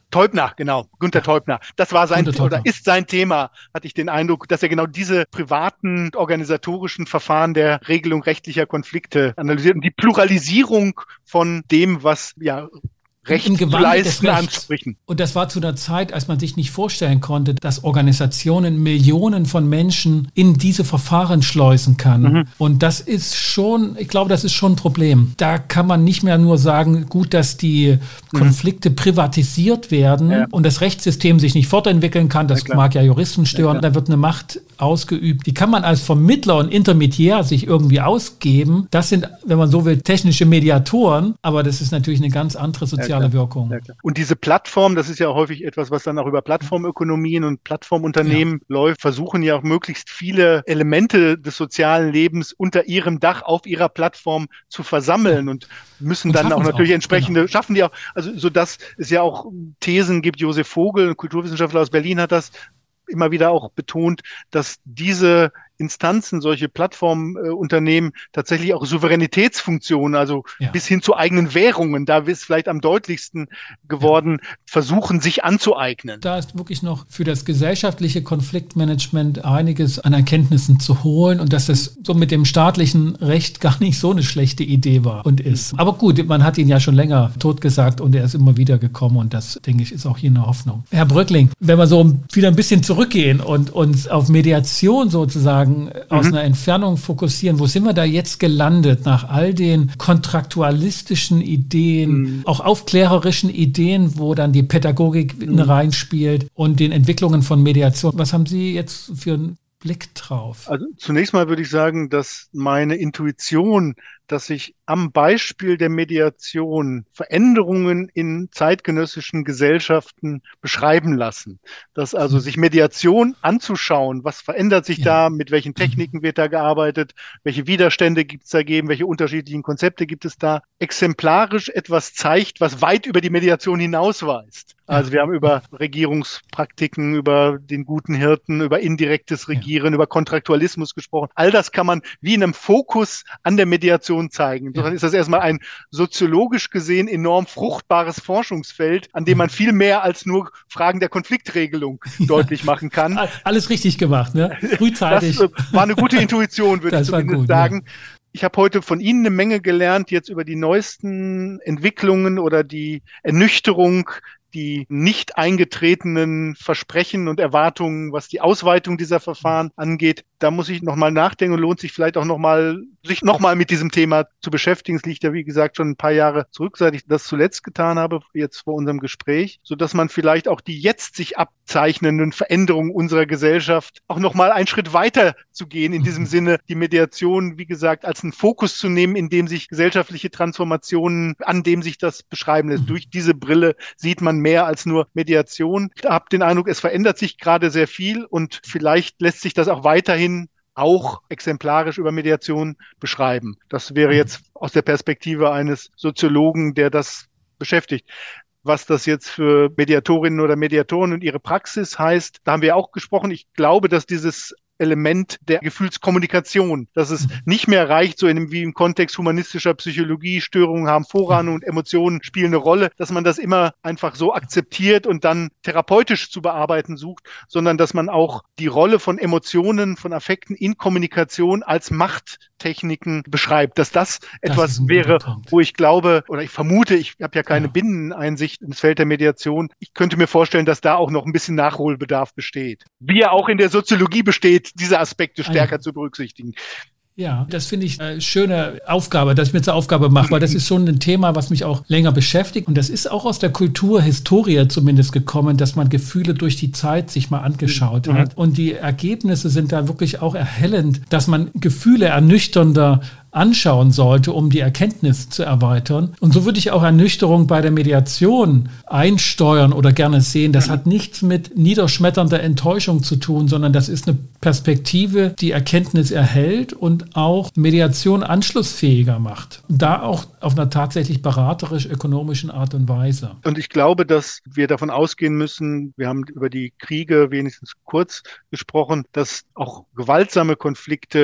Teubner, genau, Günter Teubner. Das war sein Teubner. oder ist sein Thema, hatte ich den Eindruck, dass er genau diese privaten organisatorischen Verfahren der Regelung rechtlicher Konflikte analysiert und die Pluralisierung von dem, was Recht im zu Gewande leisten, des Rechts. ansprechen. Und das war zu einer Zeit, als man sich nicht vorstellen konnte, dass Organisationen Millionen von Menschen in diese Verfahren schleusen kann. Mhm. Und das ist schon, ich glaube, das ist schon ein Problem. Da kann man nicht mehr nur sagen, gut, dass die Konflikte privatisiert werden und das Rechtssystem sich nicht fortentwickeln kann. Das mag ja Juristen stören. Da wird eine Macht ausgeübt. Die kann man als Vermittler und Intermediär sich irgendwie ausgeben. Das sind, wenn man so will, technische Mediatoren. Aber das ist natürlich eine ganz andere soziale Wirkung. Ja, und diese Plattform, das ist ja häufig etwas, was dann auch über Plattformökonomien und Plattformunternehmen läuft, versuchen ja auch möglichst viele Elemente des sozialen Lebens unter ihrem Dach auf ihrer Plattform zu versammeln und müssen dann auch natürlich entsprechende, schaffen die auch, also so dass es ja auch Thesen gibt, Josef Vogel, ein Kulturwissenschaftler aus Berlin, hat das immer wieder auch betont, dass diese Instanzen, solche Plattformunternehmen tatsächlich auch Souveränitätsfunktionen, also bis hin zu eigenen Währungen, da ist vielleicht am deutlichsten geworden, versuchen sich anzueignen. Da ist wirklich noch für das gesellschaftliche Konfliktmanagement einiges an Erkenntnissen zu holen und dass das so mit dem staatlichen Recht gar nicht so eine schlechte Idee war und ist. Aber gut, man hat ihn ja schon länger totgesagt und er ist immer wieder gekommen und das, denke ich, ist auch hier eine Hoffnung. Herr Bröckling, wenn wir so wieder ein bisschen zurückgehen und uns auf Mediation sozusagen aus einer Entfernung fokussieren. Wo sind wir da jetzt gelandet nach all den kontraktualistischen Ideen, auch aufklärerischen Ideen, wo dann die Pädagogik reinspielt und den Entwicklungen von Mediation? Was haben Sie jetzt für einen Blick drauf? Also zunächst mal würde ich sagen, dass meine Intuition, dass sich am Beispiel der Mediation Veränderungen in zeitgenössischen Gesellschaften beschreiben lassen. Dass also sich Mediation anzuschauen, was verändert sich da, mit welchen Techniken wird da gearbeitet, welche Widerstände gibt es dagegen, welche unterschiedlichen Konzepte gibt es da, exemplarisch etwas zeigt, was weit über die Mediation hinausweist. Also wir haben über Regierungspraktiken, über den guten Hirten, über indirektes Regieren, über Kontraktualismus gesprochen. All das kann man wie in einem Fokus an der Mediation zeigen. Insofern ist das erstmal ein soziologisch gesehen enorm fruchtbares Forschungsfeld, an dem man viel mehr als nur Fragen der Konfliktregelung deutlich machen kann. Alles richtig gemacht, ne? Frühzeitig. Das war eine gute Intuition, würde ich zumindest sagen. Ja. Ich habe heute von Ihnen eine Menge gelernt, jetzt über die neuesten Entwicklungen oder die Ernüchterung, die nicht eingetretenen Versprechen und Erwartungen, was die Ausweitung dieser Verfahren angeht. Da muss ich nochmal nachdenken und lohnt sich vielleicht auch sich nochmal mit diesem Thema zu beschäftigen. Es liegt ja, wie gesagt, schon ein paar Jahre zurück, seit ich das zuletzt getan habe, jetzt vor unserem Gespräch, sodass man vielleicht auch die jetzt sich abzeichnenden Veränderungen unserer Gesellschaft auch nochmal einen Schritt weiter zu gehen, in diesem Sinne, die Mediation, wie gesagt, als einen Fokus zu nehmen, in dem sich gesellschaftliche Transformationen, an dem sich das beschreiben lässt. Durch diese Brille sieht man mehr als nur Mediation. Ich habe den Eindruck, es verändert sich gerade sehr viel und vielleicht lässt sich das auch weiterhin auch exemplarisch über Mediation beschreiben. Das wäre jetzt aus der Perspektive eines Soziologen, der das beschäftigt. Was das jetzt für Mediatorinnen oder Mediatoren und ihre Praxis heißt, da haben wir auch gesprochen. Ich glaube, dass dieses Element der Gefühlskommunikation, dass es nicht mehr reicht, so wie im Kontext humanistischer Psychologie, Störungen haben Vorrang und Emotionen spielen eine Rolle, dass man das immer einfach so akzeptiert und dann therapeutisch zu bearbeiten sucht, sondern dass man auch die Rolle von Emotionen, von Affekten in Kommunikation als Machttechniken beschreibt, dass das etwas wäre, wo ich glaube, oder ich vermute, ich habe ja keine Binneneinsicht ins Feld der Mediation, ich könnte mir vorstellen, dass da auch noch ein bisschen Nachholbedarf besteht. Wie er auch in der Soziologie besteht, diese Aspekte stärker zu berücksichtigen. Ja, das finde ich eine schöne Aufgabe, dass ich mir zur Aufgabe mache, weil das ist schon ein Thema, was mich auch länger beschäftigt. Und das ist auch aus der Kulturhistorie zumindest gekommen, dass man Gefühle durch die Zeit sich mal angeschaut hat. Und die Ergebnisse sind da wirklich auch erhellend, dass man Gefühle ernüchternder anschauen sollte, um die Erkenntnis zu erweitern. Und so würde ich auch Ernüchterung bei der Mediation einsteuern oder gerne sehen. Das hat nichts mit niederschmetternder Enttäuschung zu tun, sondern das ist eine Perspektive, die Erkenntnis erhält und auch Mediation anschlussfähiger macht. Da auch auf einer tatsächlich beraterisch-ökonomischen Art und Weise. Und ich glaube, dass wir davon ausgehen müssen, wir haben über die Kriege wenigstens kurz gesprochen, dass auch gewaltsame Konflikte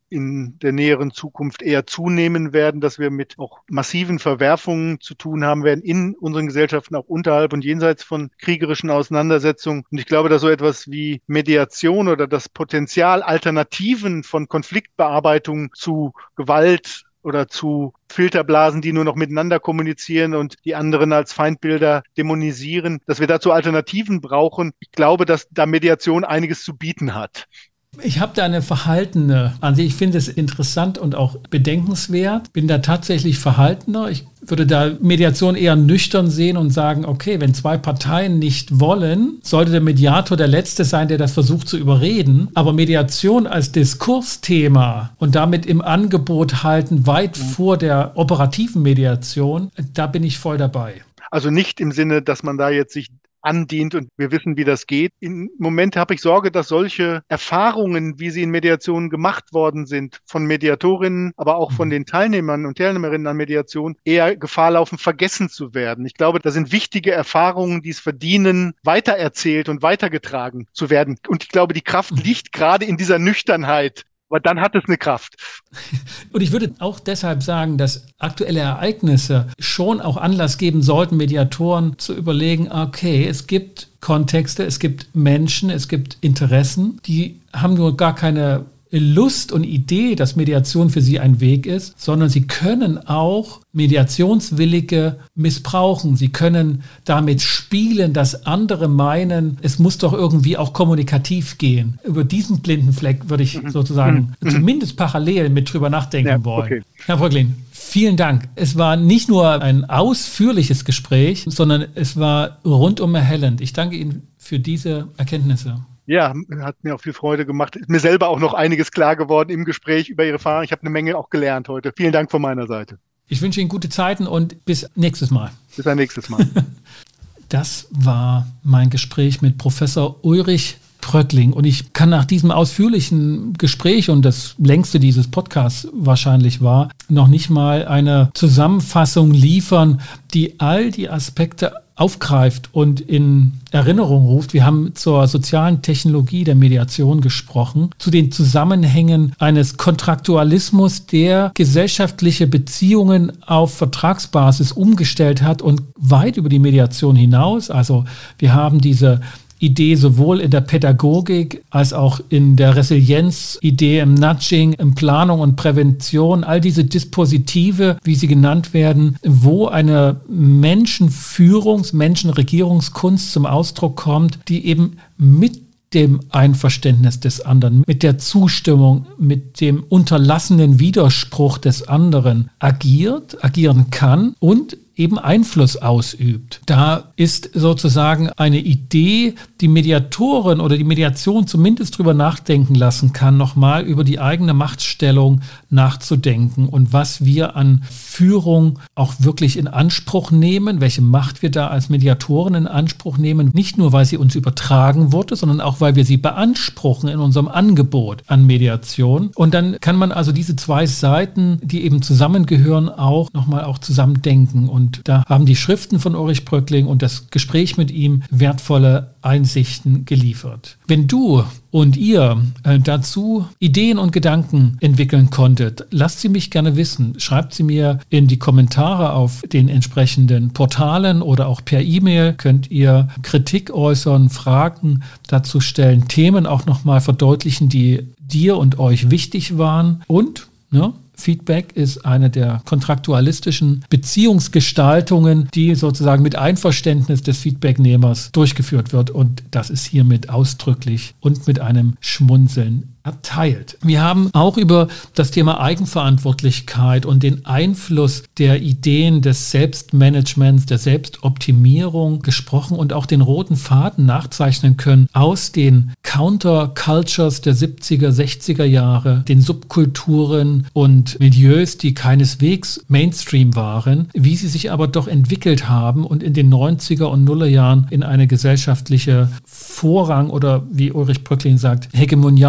in der näheren Zukunft eher zunehmen werden, dass wir mit auch massiven Verwerfungen zu tun haben werden in unseren Gesellschaften, auch unterhalb und jenseits von kriegerischen Auseinandersetzungen. Und ich glaube, dass so etwas wie Mediation oder das Potenzial, Alternativen von Konfliktbearbeitung zu Gewalt oder zu Filterblasen, die nur noch miteinander kommunizieren und die anderen als Feindbilder dämonisieren, dass wir dazu Alternativen brauchen. Ich glaube, dass da Mediation einiges zu bieten hat. Ich habe da eine verhaltene Ansicht. Ich finde es interessant und auch bedenkenswert. Bin da tatsächlich verhaltener. Ich würde da Mediation eher nüchtern sehen und sagen, okay, wenn zwei Parteien nicht wollen, sollte der Mediator der Letzte sein, der das versucht zu überreden. Aber Mediation als Diskursthema und damit im Angebot halten, weit vor der operativen Mediation, da bin ich voll dabei. Also nicht im Sinne, dass man da jetzt sich andient und wir wissen, wie das geht. Im Moment habe ich Sorge, dass solche Erfahrungen, wie sie in Mediationen gemacht worden sind, von Mediatorinnen, aber auch von den Teilnehmern und Teilnehmerinnen an Mediation, eher Gefahr laufen, vergessen zu werden. Ich glaube, das sind wichtige Erfahrungen, die es verdienen, weitererzählt und weitergetragen zu werden. Und ich glaube, die Kraft liegt gerade in dieser Nüchternheit. Aber dann hat es eine Kraft. Und ich würde auch deshalb sagen, dass aktuelle Ereignisse schon auch Anlass geben sollten, Mediatoren zu überlegen, okay, es gibt Kontexte, es gibt Menschen, es gibt Interessen, die haben nur gar keine Lust und Idee, dass Mediation für sie ein Weg ist, sondern sie können auch Mediationswillige missbrauchen. Sie können damit spielen, dass andere meinen, es muss doch irgendwie auch kommunikativ gehen. Über diesen blinden Fleck würde ich sozusagen zumindest parallel mit drüber nachdenken wollen. Okay. Herr Bröcklin, vielen Dank. Es war nicht nur ein ausführliches Gespräch, sondern es war rundum erhellend. Ich danke Ihnen für diese Erkenntnisse. Ja, hat mir auch viel Freude gemacht. Ist mir selber auch noch einiges klar geworden im Gespräch über Ihre Erfahrung. Ich habe eine Menge auch gelernt heute. Vielen Dank von meiner Seite. Ich wünsche Ihnen gute Zeiten und bis nächstes Mal. Bis ein nächstes Mal. Das war mein Gespräch mit Professor Ulrich Bröckling. Und ich kann nach diesem ausführlichen Gespräch und das längste dieses Podcasts wahrscheinlich war, noch nicht mal eine Zusammenfassung liefern, die all die Aspekte aufgreift und in Erinnerung ruft. Wir haben zur sozialen Technologie der Mediation gesprochen, zu den Zusammenhängen eines Kontraktualismus, der gesellschaftliche Beziehungen auf Vertragsbasis umgestellt hat und weit über die Mediation hinaus. Also wir haben diese Idee sowohl in der Pädagogik als auch in der Resilienz-Idee, im Nudging, in Planung und Prävention, all diese Dispositive, wie sie genannt werden, wo eine Menschenregierungskunst zum Ausdruck kommt, die eben mit dem Einverständnis des anderen, mit der Zustimmung, mit dem unterlassenen Widerspruch des anderen agieren kann und eben Einfluss ausübt. Da ist sozusagen eine Idee, die Mediatoren oder die Mediation zumindest drüber nachdenken lassen kann, nochmal über die eigene Machtstellung nachzudenken und was wir an Führung auch wirklich in Anspruch nehmen, welche Macht wir da als Mediatoren in Anspruch nehmen, nicht nur, weil sie uns übertragen wurde, sondern auch, weil wir sie beanspruchen in unserem Angebot an Mediation. Und dann kann man also diese zwei Seiten, die eben zusammengehören, auch nochmal auch zusammen denken. Und da haben die Schriften von Ulrich Bröckling und das Gespräch mit ihm wertvolle Einsichten geliefert. Wenn du und ihr dazu Ideen und Gedanken entwickeln konntet, lasst sie mich gerne wissen. Schreibt sie mir in die Kommentare auf den entsprechenden Portalen oder auch per E-Mail. Könnt ihr Kritik äußern, Fragen dazu stellen, Themen auch nochmal verdeutlichen, die dir und euch wichtig waren. Und Feedback ist eine der kontraktualistischen Beziehungsgestaltungen, die sozusagen mit Einverständnis des Feedbacknehmers durchgeführt wird. Und das ist hiermit ausdrücklich und mit einem Schmunzeln erteilt. Wir haben auch über das Thema Eigenverantwortlichkeit und den Einfluss der Ideen des Selbstmanagements, der Selbstoptimierung gesprochen und auch den roten Faden nachzeichnen können aus den Countercultures der 70er, 60er Jahre, den Subkulturen und Milieus, die keineswegs Mainstream waren, wie sie sich aber doch entwickelt haben und in den 90er und Nuller Jahren in eine gesellschaftliche Vorrang oder, wie Ulrich Bröckling sagt, Hegemonialstellung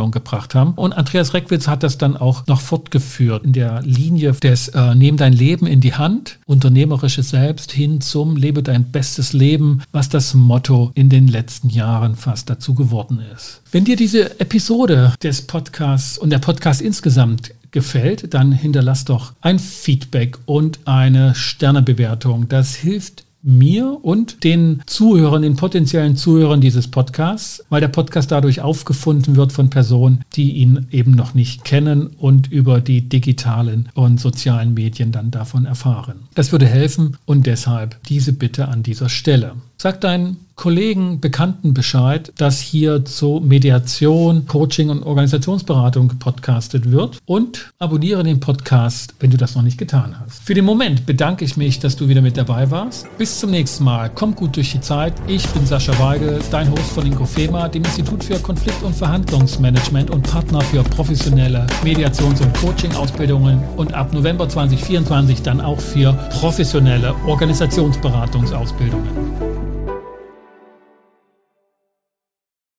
Erfüllung gebracht haben. Und Andreas Reckwitz hat das dann auch noch fortgeführt in der Linie des Nehm dein Leben in die Hand, unternehmerisches Selbst hin zum Lebe dein bestes Leben, was das Motto in den letzten Jahren fast dazu geworden ist. Wenn dir diese Episode des Podcasts und der Podcast insgesamt gefällt, dann hinterlass doch ein Feedback und eine Sternebewertung. Das hilft mir und den Zuhörern, den potenziellen Zuhörern dieses Podcasts, weil der Podcast dadurch aufgefunden wird von Personen, die ihn eben noch nicht kennen und über die digitalen und sozialen Medien dann davon erfahren. Das würde helfen und deshalb diese Bitte an dieser Stelle. Sag deinen Kollegen, Bekannten Bescheid, dass hier zu Mediation, Coaching und Organisationsberatung gepodcastet wird und abonniere den Podcast, wenn du das noch nicht getan hast. Für den Moment bedanke ich mich, dass du wieder mit dabei warst. Bis zum nächsten Mal. Komm gut durch die Zeit. Ich bin Sascha Weigel, dein Host von Incofema, dem Institut für Konflikt- und Verhandlungsmanagement und Partner für professionelle Mediations- und Coaching-Ausbildungen und ab November 2024 dann auch für professionelle Organisationsberatungsausbildungen.